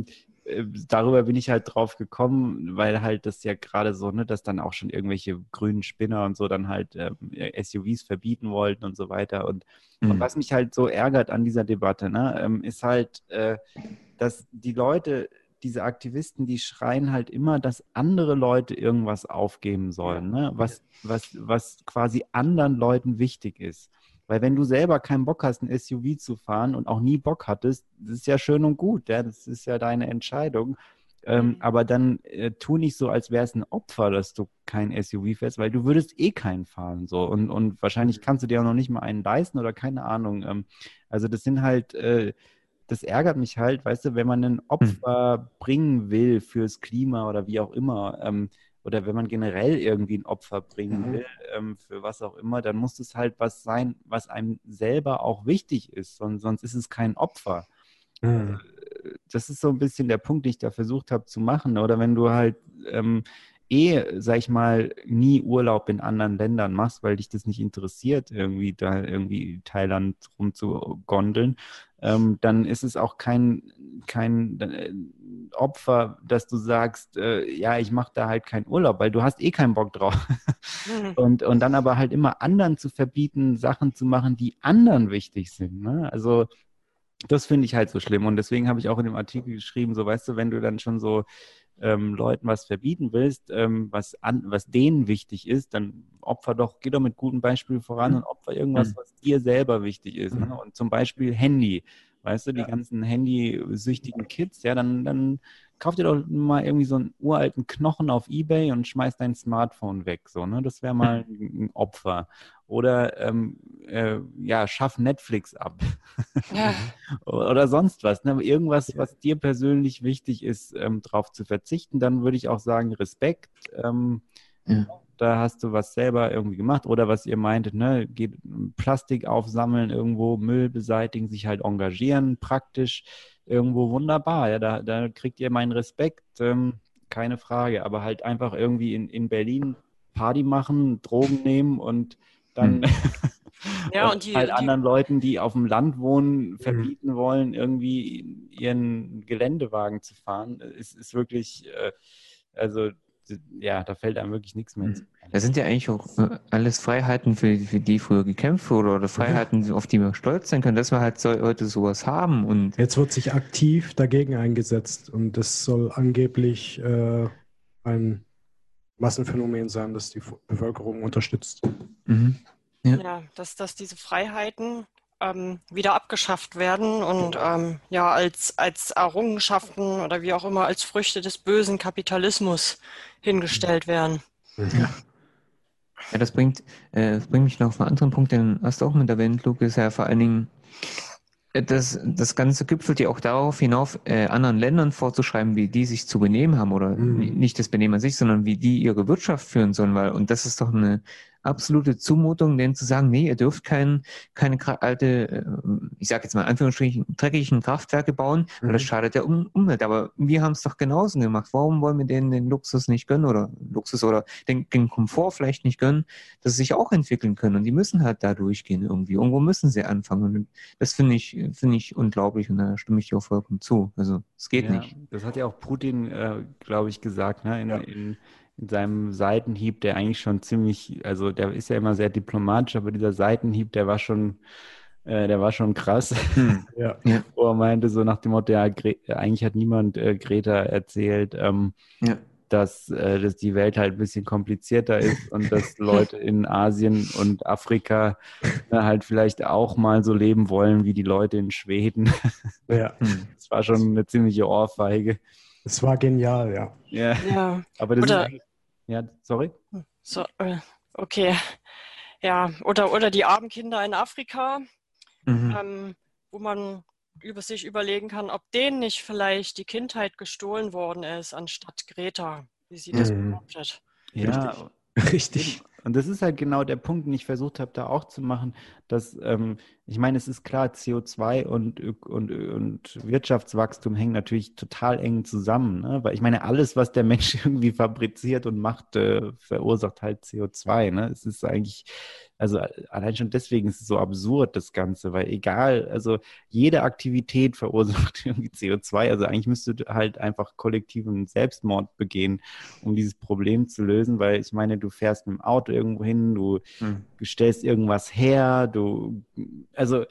äh, darüber bin ich halt drauf gekommen, weil halt das ja gerade so, ne, dass dann auch schon irgendwelche grünen Spinner und so dann halt ähm, S U Vs verbieten wollten und so weiter. Und, mhm. und was mich halt so ärgert an dieser Debatte, ne, ähm, ist halt, äh, dass die Leute, diese Aktivisten, die schreien halt immer, dass andere Leute irgendwas aufgeben sollen, ne? was, was, was quasi anderen Leuten wichtig ist. Weil wenn du selber keinen Bock hast, ein S U V zu fahren und auch nie Bock hattest, das ist ja schön und gut, ja? Das ist ja deine Entscheidung. Ähm, aber dann äh, tu nicht so, als wäre es ein Opfer, dass du kein S U V fährst, weil du würdest eh keinen fahren. So. Und, und wahrscheinlich kannst du dir auch noch nicht mal einen leisten oder keine Ahnung. Ähm, also das sind halt... Äh, Das ärgert mich halt, weißt du, wenn man ein Opfer hm. bringen will fürs Klima oder wie auch immer, ähm, oder wenn man generell irgendwie ein Opfer bringen mhm. will, ähm, für was auch immer, dann muss es halt was sein, was einem selber auch wichtig ist, sonst, sonst ist es kein Opfer. Mhm. Das ist so ein bisschen der Punkt, den ich da versucht habe zu machen. Oder wenn du halt ähm, eh, sag ich mal, nie Urlaub in anderen Ländern machst, weil dich das nicht interessiert, irgendwie da irgendwie Thailand rumzugondeln, ähm, dann ist es auch kein, kein äh, Opfer, dass du sagst, äh, ja, ich mache da halt keinen Urlaub, weil du hast eh keinen Bock drauf. Mhm. und, und dann aber halt immer anderen zu verbieten, Sachen zu machen, die anderen wichtig sind. Ne? Also das finde ich halt so schlimm. Und deswegen habe ich auch in dem Artikel geschrieben, so weißt du, wenn du dann schon so ähm, Leuten was verbieten willst, ähm, was, an, was denen wichtig ist, dann opfer doch, geh doch mit gutem Beispiel voran und opfer irgendwas, was dir selber wichtig ist. Ne? Und zum Beispiel Handy. Weißt du, die ja. ganzen handysüchtigen Kids, ja, dann, dann kauf dir doch mal irgendwie so einen uralten Knochen auf eBay und schmeiß dein Smartphone weg. So, ne? Das wäre mal ein Opfer. Oder ähm, äh, ja, schaff Netflix ab. Ja. Oder sonst was. Ne? Irgendwas, was dir persönlich wichtig ist, ähm, drauf zu verzichten, dann würde ich auch sagen, Respekt. Ähm, ja. Da hast du was selber irgendwie gemacht. Oder was ihr meintet, ne, geht Plastik aufsammeln irgendwo, Müll beseitigen, sich halt engagieren, praktisch irgendwo wunderbar. Ja, da, da kriegt ihr meinen Respekt, ähm, keine Frage. Aber halt einfach irgendwie in, in Berlin Party machen, Drogen nehmen und dann hm. ja, und die, halt die, anderen Leuten, die auf dem Land wohnen, verbieten wollen, irgendwie ihren Geländewagen zu fahren, ist, ist wirklich, äh, also ja, da fällt einem wirklich nichts mehr ins. Das sind ja eigentlich auch alles Freiheiten, für, für die früher gekämpft wurde, oder Freiheiten, auf die wir stolz sein können, dass wir halt so, heute sowas haben. Und jetzt wird sich aktiv dagegen eingesetzt und das soll angeblich äh, ein Massenphänomen sein, das die Bevölkerung unterstützt. Mhm. Ja, ja dass, dass diese Freiheiten ähm, wieder abgeschafft werden und ähm, ja als, als Errungenschaften oder wie auch immer als Früchte des bösen Kapitalismus hingestellt werden. Ja, ja das, bringt, äh, das bringt mich noch auf einen anderen Punkt, den hast du auch mit erwähnt, Luke, ist ja vor allen Dingen, das, das Ganze gipfelt ja auch darauf hinauf, äh, anderen Ländern vorzuschreiben, wie die sich zu benehmen haben, oder mhm. nicht das Benehmen an sich, sondern wie die ihre Wirtschaft führen sollen, weil, und das ist doch eine absolute Zumutung, denen zu sagen, nee, ihr dürft kein, keine alte, ich sage jetzt mal in Anführungsstrichen, dreckigen Kraftwerke bauen, weil mhm. das schadet der um Umwelt. Aber wir haben es doch genauso gemacht. Warum wollen wir denen den Luxus nicht gönnen oder Luxus oder den, den Komfort vielleicht nicht gönnen, dass sie sich auch entwickeln können? Und die müssen halt da durchgehen irgendwie. Irgendwo müssen sie anfangen. Und das finde ich, finde ich unglaublich und da stimme ich dir auch vollkommen zu. Also es geht ja, nicht. Das hat ja auch Putin, äh, glaube ich, gesagt, ne? In, ja. in, in seinem Seitenhieb, der eigentlich schon ziemlich, also der ist ja immer sehr diplomatisch, aber dieser Seitenhieb, der war schon, äh, der war schon krass. Hm. Ja. Ja. Wo er meinte, so nach dem Motto, ja, Gre- eigentlich hat niemand äh, Greta erzählt, ähm, ja. dass, äh, dass die Welt halt ein bisschen komplizierter ist und dass Leute in Asien und Afrika äh, halt vielleicht auch mal so leben wollen wie die Leute in Schweden. Ja. Das war schon eine ziemliche Ohrfeige. Es war genial, ja. Ja, ja. aber das oder, ist eigentlich, ja, sorry? So, okay, ja, oder, oder die armen Kinder in Afrika, mhm. ähm, wo man über sich überlegen kann, ob denen nicht vielleicht die Kindheit gestohlen worden ist, anstatt Greta, wie sie das mhm. behauptet. Ja, richtig. Und das ist halt genau der Punkt, den ich versucht habe, da auch zu machen, dass, ähm, ich meine, es ist klar, C O zwei und, und, und Wirtschaftswachstum hängen natürlich total eng zusammen, ne? Weil ich meine, alles, was der Mensch irgendwie fabriziert und macht, äh, verursacht halt C O zwei, ne? Es ist eigentlich, also allein schon deswegen ist es so absurd, das Ganze, weil egal, also jede Aktivität verursacht irgendwie C O zwei, also eigentlich müsste halt einfach kollektiven Selbstmord begehen, um dieses Problem zu lösen, weil ich meine, du fährst mit dem Auto irgendwo hin, du, Hm. du stellst irgendwas her, du, also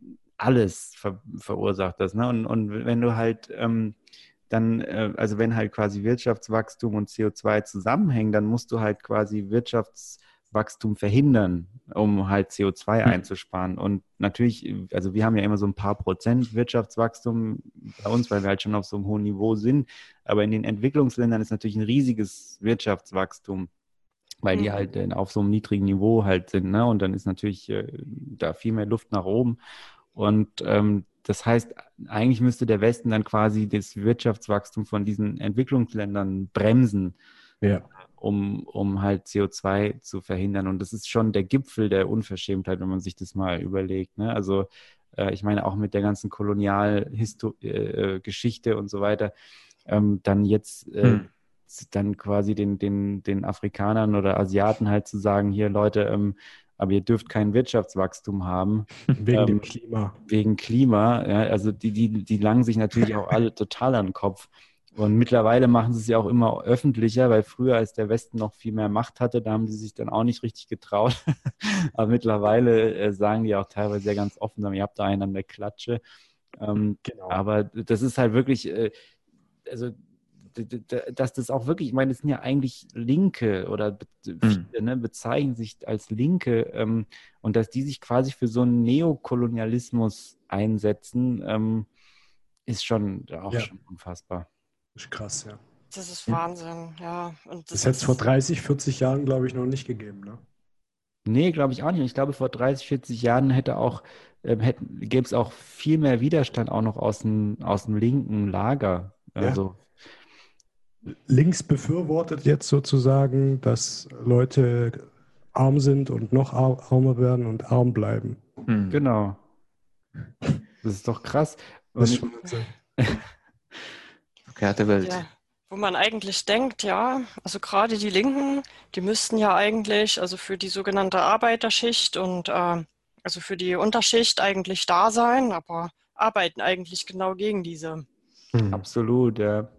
alles ver verursacht das, ne? Und, und wenn du halt ähm, dann, äh, also wenn halt quasi Wirtschaftswachstum und C O zwei zusammenhängen, dann musst du halt quasi Wirtschaftswachstum verhindern, um halt C O zwei Hm. einzusparen. Und natürlich, also wir haben ja immer so ein paar Prozent Wirtschaftswachstum bei uns, weil wir halt schon auf so einem hohen Niveau sind. Aber in den Entwicklungsländern ist natürlich ein riesiges Wirtschaftswachstum, weil die Mhm. halt äh, auf so einem niedrigen Niveau halt sind, ne? Und dann ist natürlich äh, da viel mehr Luft nach oben. Und ähm, das heißt, eigentlich müsste der Westen dann quasi das Wirtschaftswachstum von diesen Entwicklungsländern bremsen, Ja. um, um halt C O zwei zu verhindern. Und das ist schon der Gipfel der Unverschämtheit, wenn man sich das mal überlegt, ne? Also äh, ich meine auch mit der ganzen Kolonialgeschichte äh, und so weiter, ähm, dann jetzt äh, Hm. dann quasi den, den, den Afrikanern oder Asiaten halt zu sagen, hier Leute, ähm, aber ihr dürft kein Wirtschaftswachstum haben, Wegen dem ähm, Klima. wegen Klima. Ja, also die, die, die langen sich natürlich auch alle total an den Kopf. Und mittlerweile machen sie es ja auch immer öffentlicher, weil früher, als der Westen noch viel mehr Macht hatte, da haben sie sich dann auch nicht richtig getraut. Aber mittlerweile äh, sagen die auch teilweise sehr ganz offen, ihr habt da einen an der Klatsche. Ähm, Genau. aber das ist halt wirklich, äh, also d- d- d- dass das auch wirklich, ich meine, das sind ja eigentlich Linke oder be Hm. viele, ne, bezeichnen sich als Linke ähm, und dass die sich quasi für so einen Neokolonialismus einsetzen, ähm, ist schon auch Ja. schon unfassbar. Ist krass, ja. Das ist Ja. Wahnsinn, ja. Und Das das hätte es vor ist, dreißig, vierzig Jahren, glaube ich, noch nicht gegeben, ne? Nee, glaube ich auch nicht. Und ich glaube, vor dreißig, vierzig Jahren hätte auch, ähm, hätten, gäbe es auch viel mehr Widerstand auch noch aus dem, aus dem linken Lager. Ja. Also, Links befürwortet jetzt sozusagen, dass Leute arm sind und noch ar armer werden und arm bleiben. Hm. genau. Das ist doch krass. Das Und ist ich, schon Wahnsinn. Verkehrte Welt. ja, wo man eigentlich denkt, ja, also gerade die Linken, die müssten ja eigentlich, also für die sogenannte Arbeiterschicht und äh, also für die Unterschicht eigentlich da sein, aber arbeiten eigentlich genau gegen diese. Hm. absolut, ja.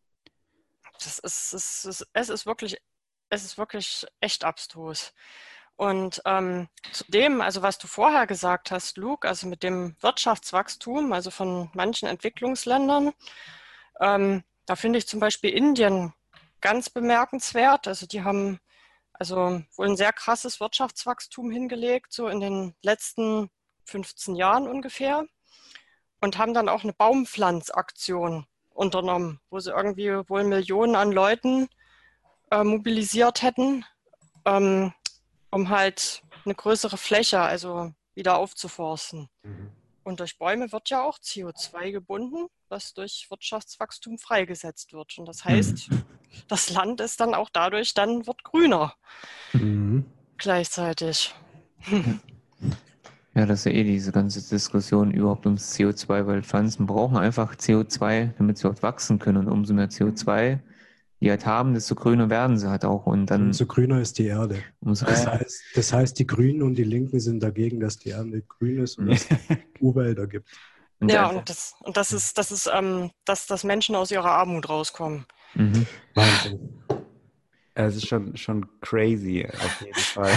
Das ist, es ist, es ist wirklich, es ist wirklich echt abstrus. Und ähm, zudem, also was du vorher gesagt hast, Luke, also mit dem Wirtschaftswachstum, also von manchen Entwicklungsländern, ähm, da finde ich zum Beispiel Indien ganz bemerkenswert. Also die haben also wohl ein sehr krasses Wirtschaftswachstum hingelegt, so in den letzten fünfzehn Jahren ungefähr, und haben dann auch eine Baumpflanzaktion unternommen, wo sie irgendwie wohl Millionen an Leuten äh, mobilisiert hätten, ähm, um halt eine größere Fläche, also wieder aufzuforsten. Mhm. Und durch Bäume wird ja auch C O zwei gebunden, was durch Wirtschaftswachstum freigesetzt wird. Und das heißt, Hm. das Land ist dann auch dadurch dann wird grüner Mhm. gleichzeitig. Ja. Ja, das ist ja eh diese ganze Diskussion überhaupt ums C O zwei, weil Pflanzen brauchen einfach C O zwei, damit sie überhaupt wachsen können. Und umso mehr C O zwei die halt haben, desto grüner werden sie halt auch. Und dann Umso grüner ist die Erde. umso Das heißt, das heißt, die Grünen und die Linken sind dagegen, dass die Erde grün ist und dass es Urwälder gibt. und Ja, einfach, und das, und das ist, das ist, ähm, dass, dass Menschen aus ihrer Armut rauskommen. mhm. Wahnsinn. Es ist schon, schon crazy, auf jeden Fall.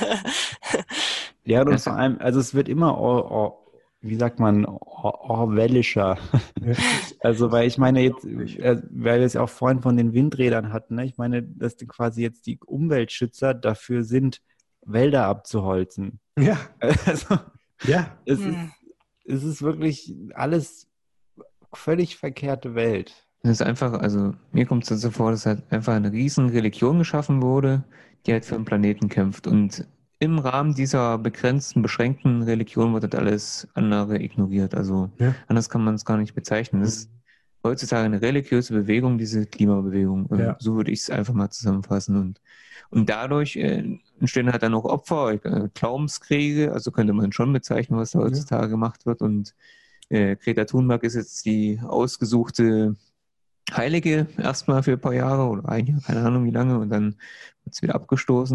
Ja, und Das- vor allem, also es wird immer, or, or, wie sagt man, or, orwellischer. Ja. Also, weil ich meine jetzt, Unglaublich. äh, weil wir es ja auch vorhin von den Windrädern hatten, ne? Ich meine, dass die quasi jetzt die Umweltschützer dafür sind, Wälder abzuholzen. Ja, Also, ja. es Hm. ist, es ist wirklich alles völlig verkehrte Welt. Das ist einfach, also mir kommt es so vor, dass halt einfach eine riesen Religion geschaffen wurde, die halt für den Planeten kämpft. Und im Rahmen dieser begrenzten, beschränkten Religion wird halt alles andere ignoriert. Also Ja. anders kann man es gar nicht bezeichnen. Das ist heutzutage eine religiöse Bewegung, diese Klimabewegung. Und Ja. so würde ich es einfach mal zusammenfassen. Und, und dadurch äh, entstehen halt dann auch Opfer, äh, Glaubenskriege, also könnte man schon bezeichnen, was da Ja. heutzutage gemacht wird. Und äh, Greta Thunberg ist jetzt die ausgesuchte Heilige erstmal für ein paar Jahre oder ein Jahr, keine Ahnung wie lange, und dann wird es wieder abgestoßen.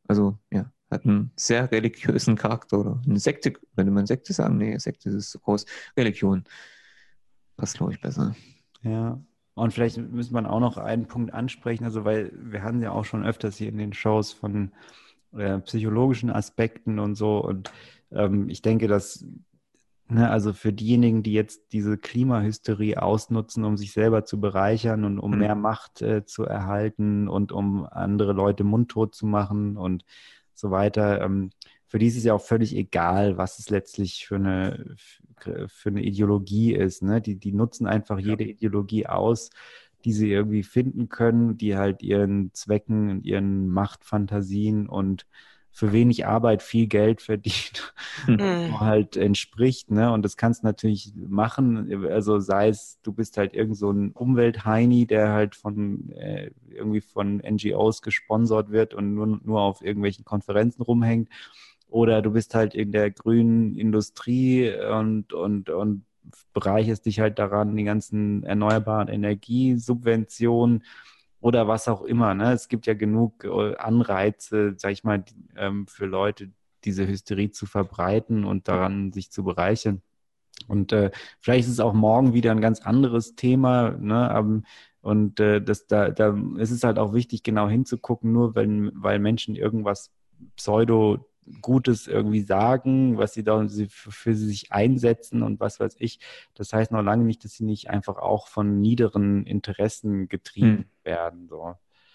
Also ja, hat einen sehr religiösen Charakter oder eine Sekte, könnte man Sekte sagen? Nee, Sekte ist zu groß. Religion passt, glaube ich, besser. Ja, und vielleicht müsste man auch noch einen Punkt ansprechen, also weil wir hatten ja auch schon öfters hier in den Shows von äh, psychologischen Aspekten und so und ähm, ich denke, dass, ne, also für diejenigen, die jetzt diese Klimahysterie ausnutzen, um sich selber zu bereichern und um Hm. mehr Macht äh, zu erhalten und um andere Leute mundtot zu machen und so weiter, ähm, für die ist es ja auch völlig egal, was es letztlich für eine, für eine Ideologie ist. Ne? Die, die nutzen einfach jede Ideologie aus, die sie irgendwie finden können, die halt ihren Zwecken und ihren Machtfantasien und für wenig Arbeit viel Geld verdient, Hm. halt entspricht. Ne? Und das kannst du natürlich machen. Also sei es, du bist halt irgend so ein Umweltheini, der halt von äh, irgendwie von N G Os gesponsert wird und nur, nur auf irgendwelchen Konferenzen rumhängt. Oder du bist halt in der grünen Industrie und, und, und bereicherst dich halt daran, die ganzen erneuerbaren Energiesubventionen oder was auch immer. Ne? Es gibt ja genug Anreize, sag ich mal, für Leute, diese Hysterie zu verbreiten und daran sich zu bereichern. Und äh, vielleicht ist es auch morgen wieder ein ganz anderes Thema, ne? Und äh, das, da, da ist es halt auch wichtig, genau hinzugucken, nur wenn, weil Menschen irgendwas Pseudo Gutes irgendwie sagen, was sie da für, für sie sich einsetzen und was weiß ich. Das heißt noch lange nicht, dass sie nicht einfach auch von niederen Interessen getrieben hm. werden. So.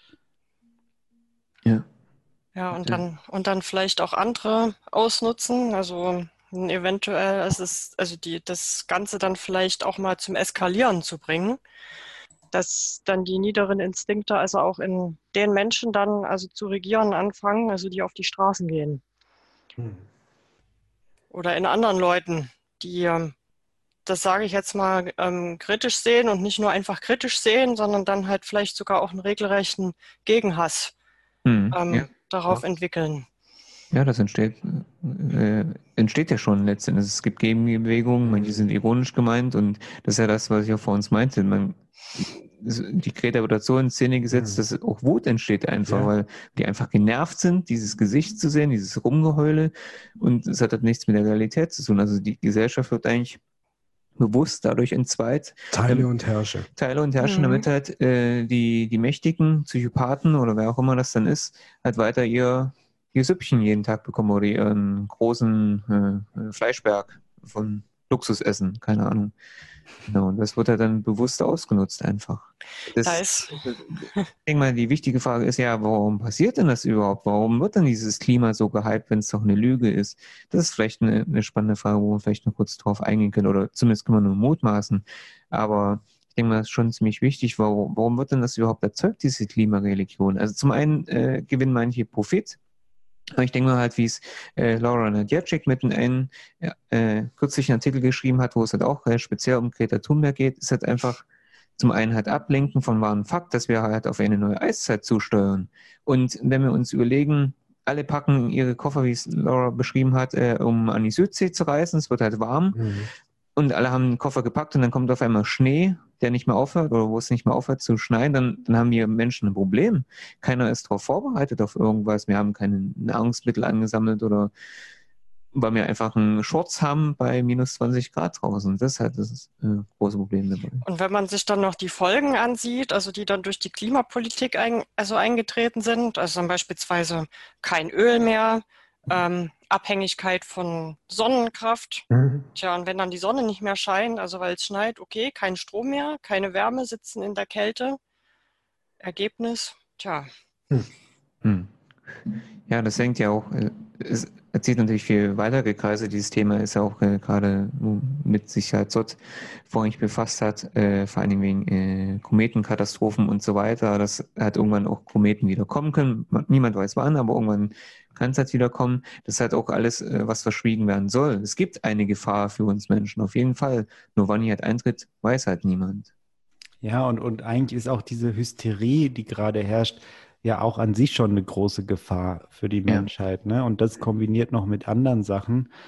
Ja. Ja, und dann, und dann vielleicht auch andere ausnutzen. Also eventuell es ist also die, das Ganze dann vielleicht auch mal zum Eskalieren zu bringen, dass dann die niederen Instinkte also auch in den Menschen dann also zu regieren anfangen, also die auf die Straßen gehen. Hm. Oder in anderen Leuten, die, das sage ich jetzt mal, ähm, kritisch sehen und nicht nur einfach kritisch sehen, sondern dann halt vielleicht sogar auch einen regelrechten Gegenhass hm, ähm, ja. darauf ja. entwickeln. Ja, das entsteht, äh, entsteht ja schon letztendlich. Es gibt Gegenbewegungen, manche sind ironisch gemeint und das ist ja das, was ich auch vor uns meinte. Man, die Greta wird so in Szene gesetzt, dass auch Wut entsteht einfach, ja. weil die einfach genervt sind, dieses Gesicht zu sehen, dieses Rumgeheule und es hat halt nichts mit der Realität zu tun. Also die Gesellschaft wird eigentlich bewusst dadurch entzweit. Teile ähm, und herrsche. Teile und herrsche, mhm. damit halt äh, die, die Mächtigen, Psychopathen oder wer auch immer das dann ist, halt weiter ihr ihr Süppchen jeden Tag bekommen oder ihren großen äh, Fleischberg von Luxusessen, keine Ahnung. Genau, und das wird ja dann bewusst ausgenutzt einfach. Das, da ist. Ich denke mal, die wichtige Frage ist ja, warum passiert denn das überhaupt? Warum wird denn dieses Klima so gehypt, wenn es doch eine Lüge ist? Das ist vielleicht eine, eine spannende Frage, wo wir vielleicht noch kurz drauf eingehen können oder zumindest können wir nur mutmaßen. Aber ich denke mal, das ist schon ziemlich wichtig. Warum, warum wird denn das überhaupt erzeugt, diese Klimareligion? Also zum einen äh, gewinnen manche Profit. Aber ich denke mal halt, wie es äh, Laura Nadjacek mit einem äh, kürzlichen Artikel geschrieben hat, wo es halt auch äh, speziell um Greta Thunberg geht, ist halt einfach zum einen halt ablenken von wahren Fakt, dass wir halt auf eine neue Eiszeit zusteuern. Und wenn wir uns überlegen, alle packen ihre Koffer, wie es Laura beschrieben hat, äh, um an die Südsee zu reisen, es wird halt warm. Mhm. Und alle haben einen Koffer gepackt und dann kommt auf einmal Schnee, der nicht mehr aufhört oder wo es nicht mehr aufhört zu schneien, dann, dann haben wir Menschen ein Problem. Keiner ist darauf vorbereitet auf irgendwas. Wir haben keine Nahrungsmittel angesammelt oder weil wir einfach einen Shorts haben bei minus zwanzig Grad draußen. Das ist halt das äh, große Problem dabei. Und wenn man sich dann noch die Folgen ansieht, also die dann durch die Klimapolitik ein, also eingetreten sind, also dann beispielsweise kein Öl mehr, ähm, Abhängigkeit von Sonnenkraft. Mhm. Tja, und wenn dann die Sonne nicht mehr scheint, also weil es schneit, okay, kein Strom mehr, keine Wärme, sitzen in der Kälte. Ergebnis, tja. Hm. Hm. Ja, das hängt ja auch, es erzählt natürlich viel weitere Kreise. Dieses Thema ist ja auch äh, gerade mit Sicherheit dort vorrangig befasst hat, äh, vor allen Dingen wegen äh, Kometenkatastrophen und so weiter, dass halt irgendwann auch Kometen wieder kommen können. Niemand weiß wann, aber irgendwann kann es halt wieder kommen. Das ist halt auch alles, äh, was verschwiegen werden soll. Es gibt eine Gefahr für uns Menschen, auf jeden Fall. Nur wann die halt eintritt, weiß halt niemand. Ja, und, und eigentlich ist auch diese Hysterie, die gerade herrscht, ja auch an sich schon eine große Gefahr für die Menschheit. Ja. Ne? Und das kombiniert noch mit anderen Sachen.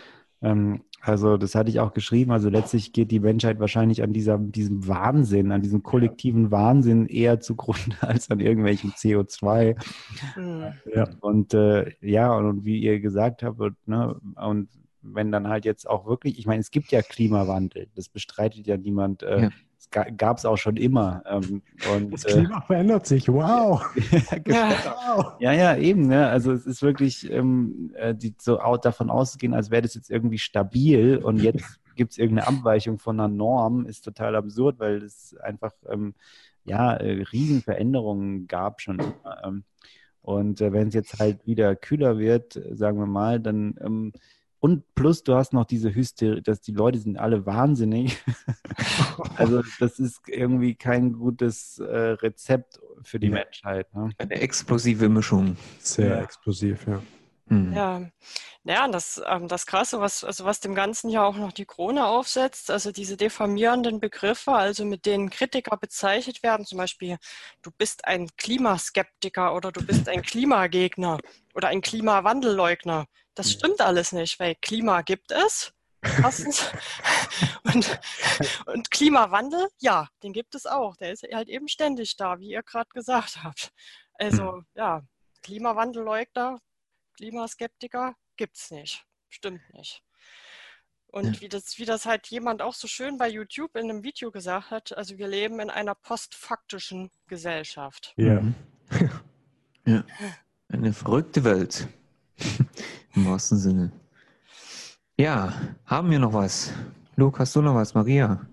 Ähm, also das hatte ich auch geschrieben. Also letztlich geht die Menschheit wahrscheinlich an dieser, diesem Wahnsinn, an diesem kollektiven Wahnsinn eher zugrunde als an irgendwelchen C O zwei. Mhm. Ja. Und äh, ja, und, und wie ihr gesagt habt, und, ne, und wenn dann halt jetzt auch wirklich, ich meine, es gibt ja Klimawandel, das bestreitet ja niemand. Äh, Ja. Es ga, gab es auch schon immer. Ähm, und, Das Klima äh, verändert sich, wow. Ja, wow. ja, ja, eben. Ne? Also es ist wirklich ähm, äh, die, so out davon auszugehen, als wäre das jetzt irgendwie stabil und jetzt gibt es irgendeine Abweichung von einer Norm, ist total absurd, weil es einfach ähm, ja, äh, Riesenveränderungen gab schon immer. Ähm, und äh, wenn es jetzt halt wieder kühler wird, äh, sagen wir mal, dann ähm, und plus du hast noch diese Hysterie, dass die Leute sind alle wahnsinnig. Also das ist irgendwie kein gutes äh, Rezept für die Ja. Menschheit. Ne? Eine explosive Mischung. Sehr Ja. explosiv, ja. Hm. Ja, ja, und das, ähm, das Krasse, was, also was dem Ganzen ja auch noch die Krone aufsetzt, also diese diffamierenden Begriffe, also mit denen Kritiker bezeichnet werden, zum Beispiel, du bist ein Klimaskeptiker oder du bist ein Klimagegner oder ein Klimawandelleugner. Das stimmt alles nicht, weil Klima gibt es. Erstens. Und, und Klimawandel, ja, den gibt es auch. Der ist halt eben ständig da, wie ihr gerade gesagt habt. Also, ja, Klimawandelleugner, Klimaskeptiker gibt's nicht. Stimmt nicht. Und Ja. wie das, wie das halt jemand auch so schön bei YouTube in einem Video gesagt hat, also wir leben in einer postfaktischen Gesellschaft. Ja. Mhm. Ja. Eine verrückte Welt. Im wahrsten Sinne. Ja, haben wir noch was? Luke, hast du noch was? Maria?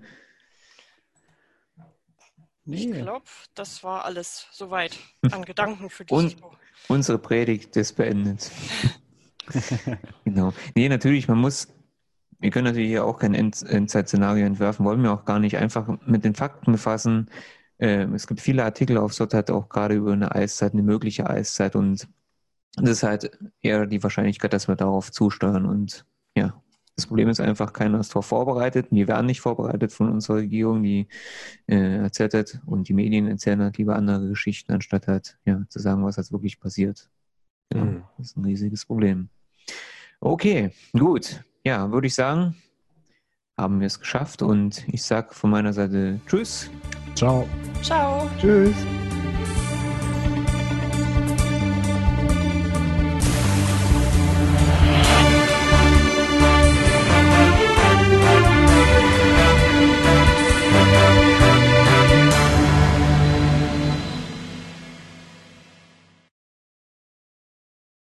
Ich Nee. glaube, das war alles soweit an Gedanken für diese Und unsere Predigt ist beendet. Genau. Nee, natürlich, man muss, wir können natürlich hier auch kein End Endzeit-Szenario entwerfen, wollen wir auch gar nicht, einfach mit den Fakten befassen. Äh, es gibt viele Artikel auf Sotat auch gerade über eine Eiszeit, eine mögliche Eiszeit, und das ist halt eher die Wahrscheinlichkeit, dass wir darauf zusteuern. Und ja, das Problem ist einfach, keiner ist darauf vorbereitet. Wir werden nicht vorbereitet von unserer Regierung, die äh, erzählt hat, und die Medien erzählen halt lieber andere Geschichten, anstatt halt ja, zu sagen, was jetzt wirklich passiert. Genau, Mhm. das ist ein riesiges Problem. Okay, gut. Ja, würde ich sagen, haben wir es geschafft, und ich sage von meiner Seite Tschüss. Ciao. Ciao. Tschüss.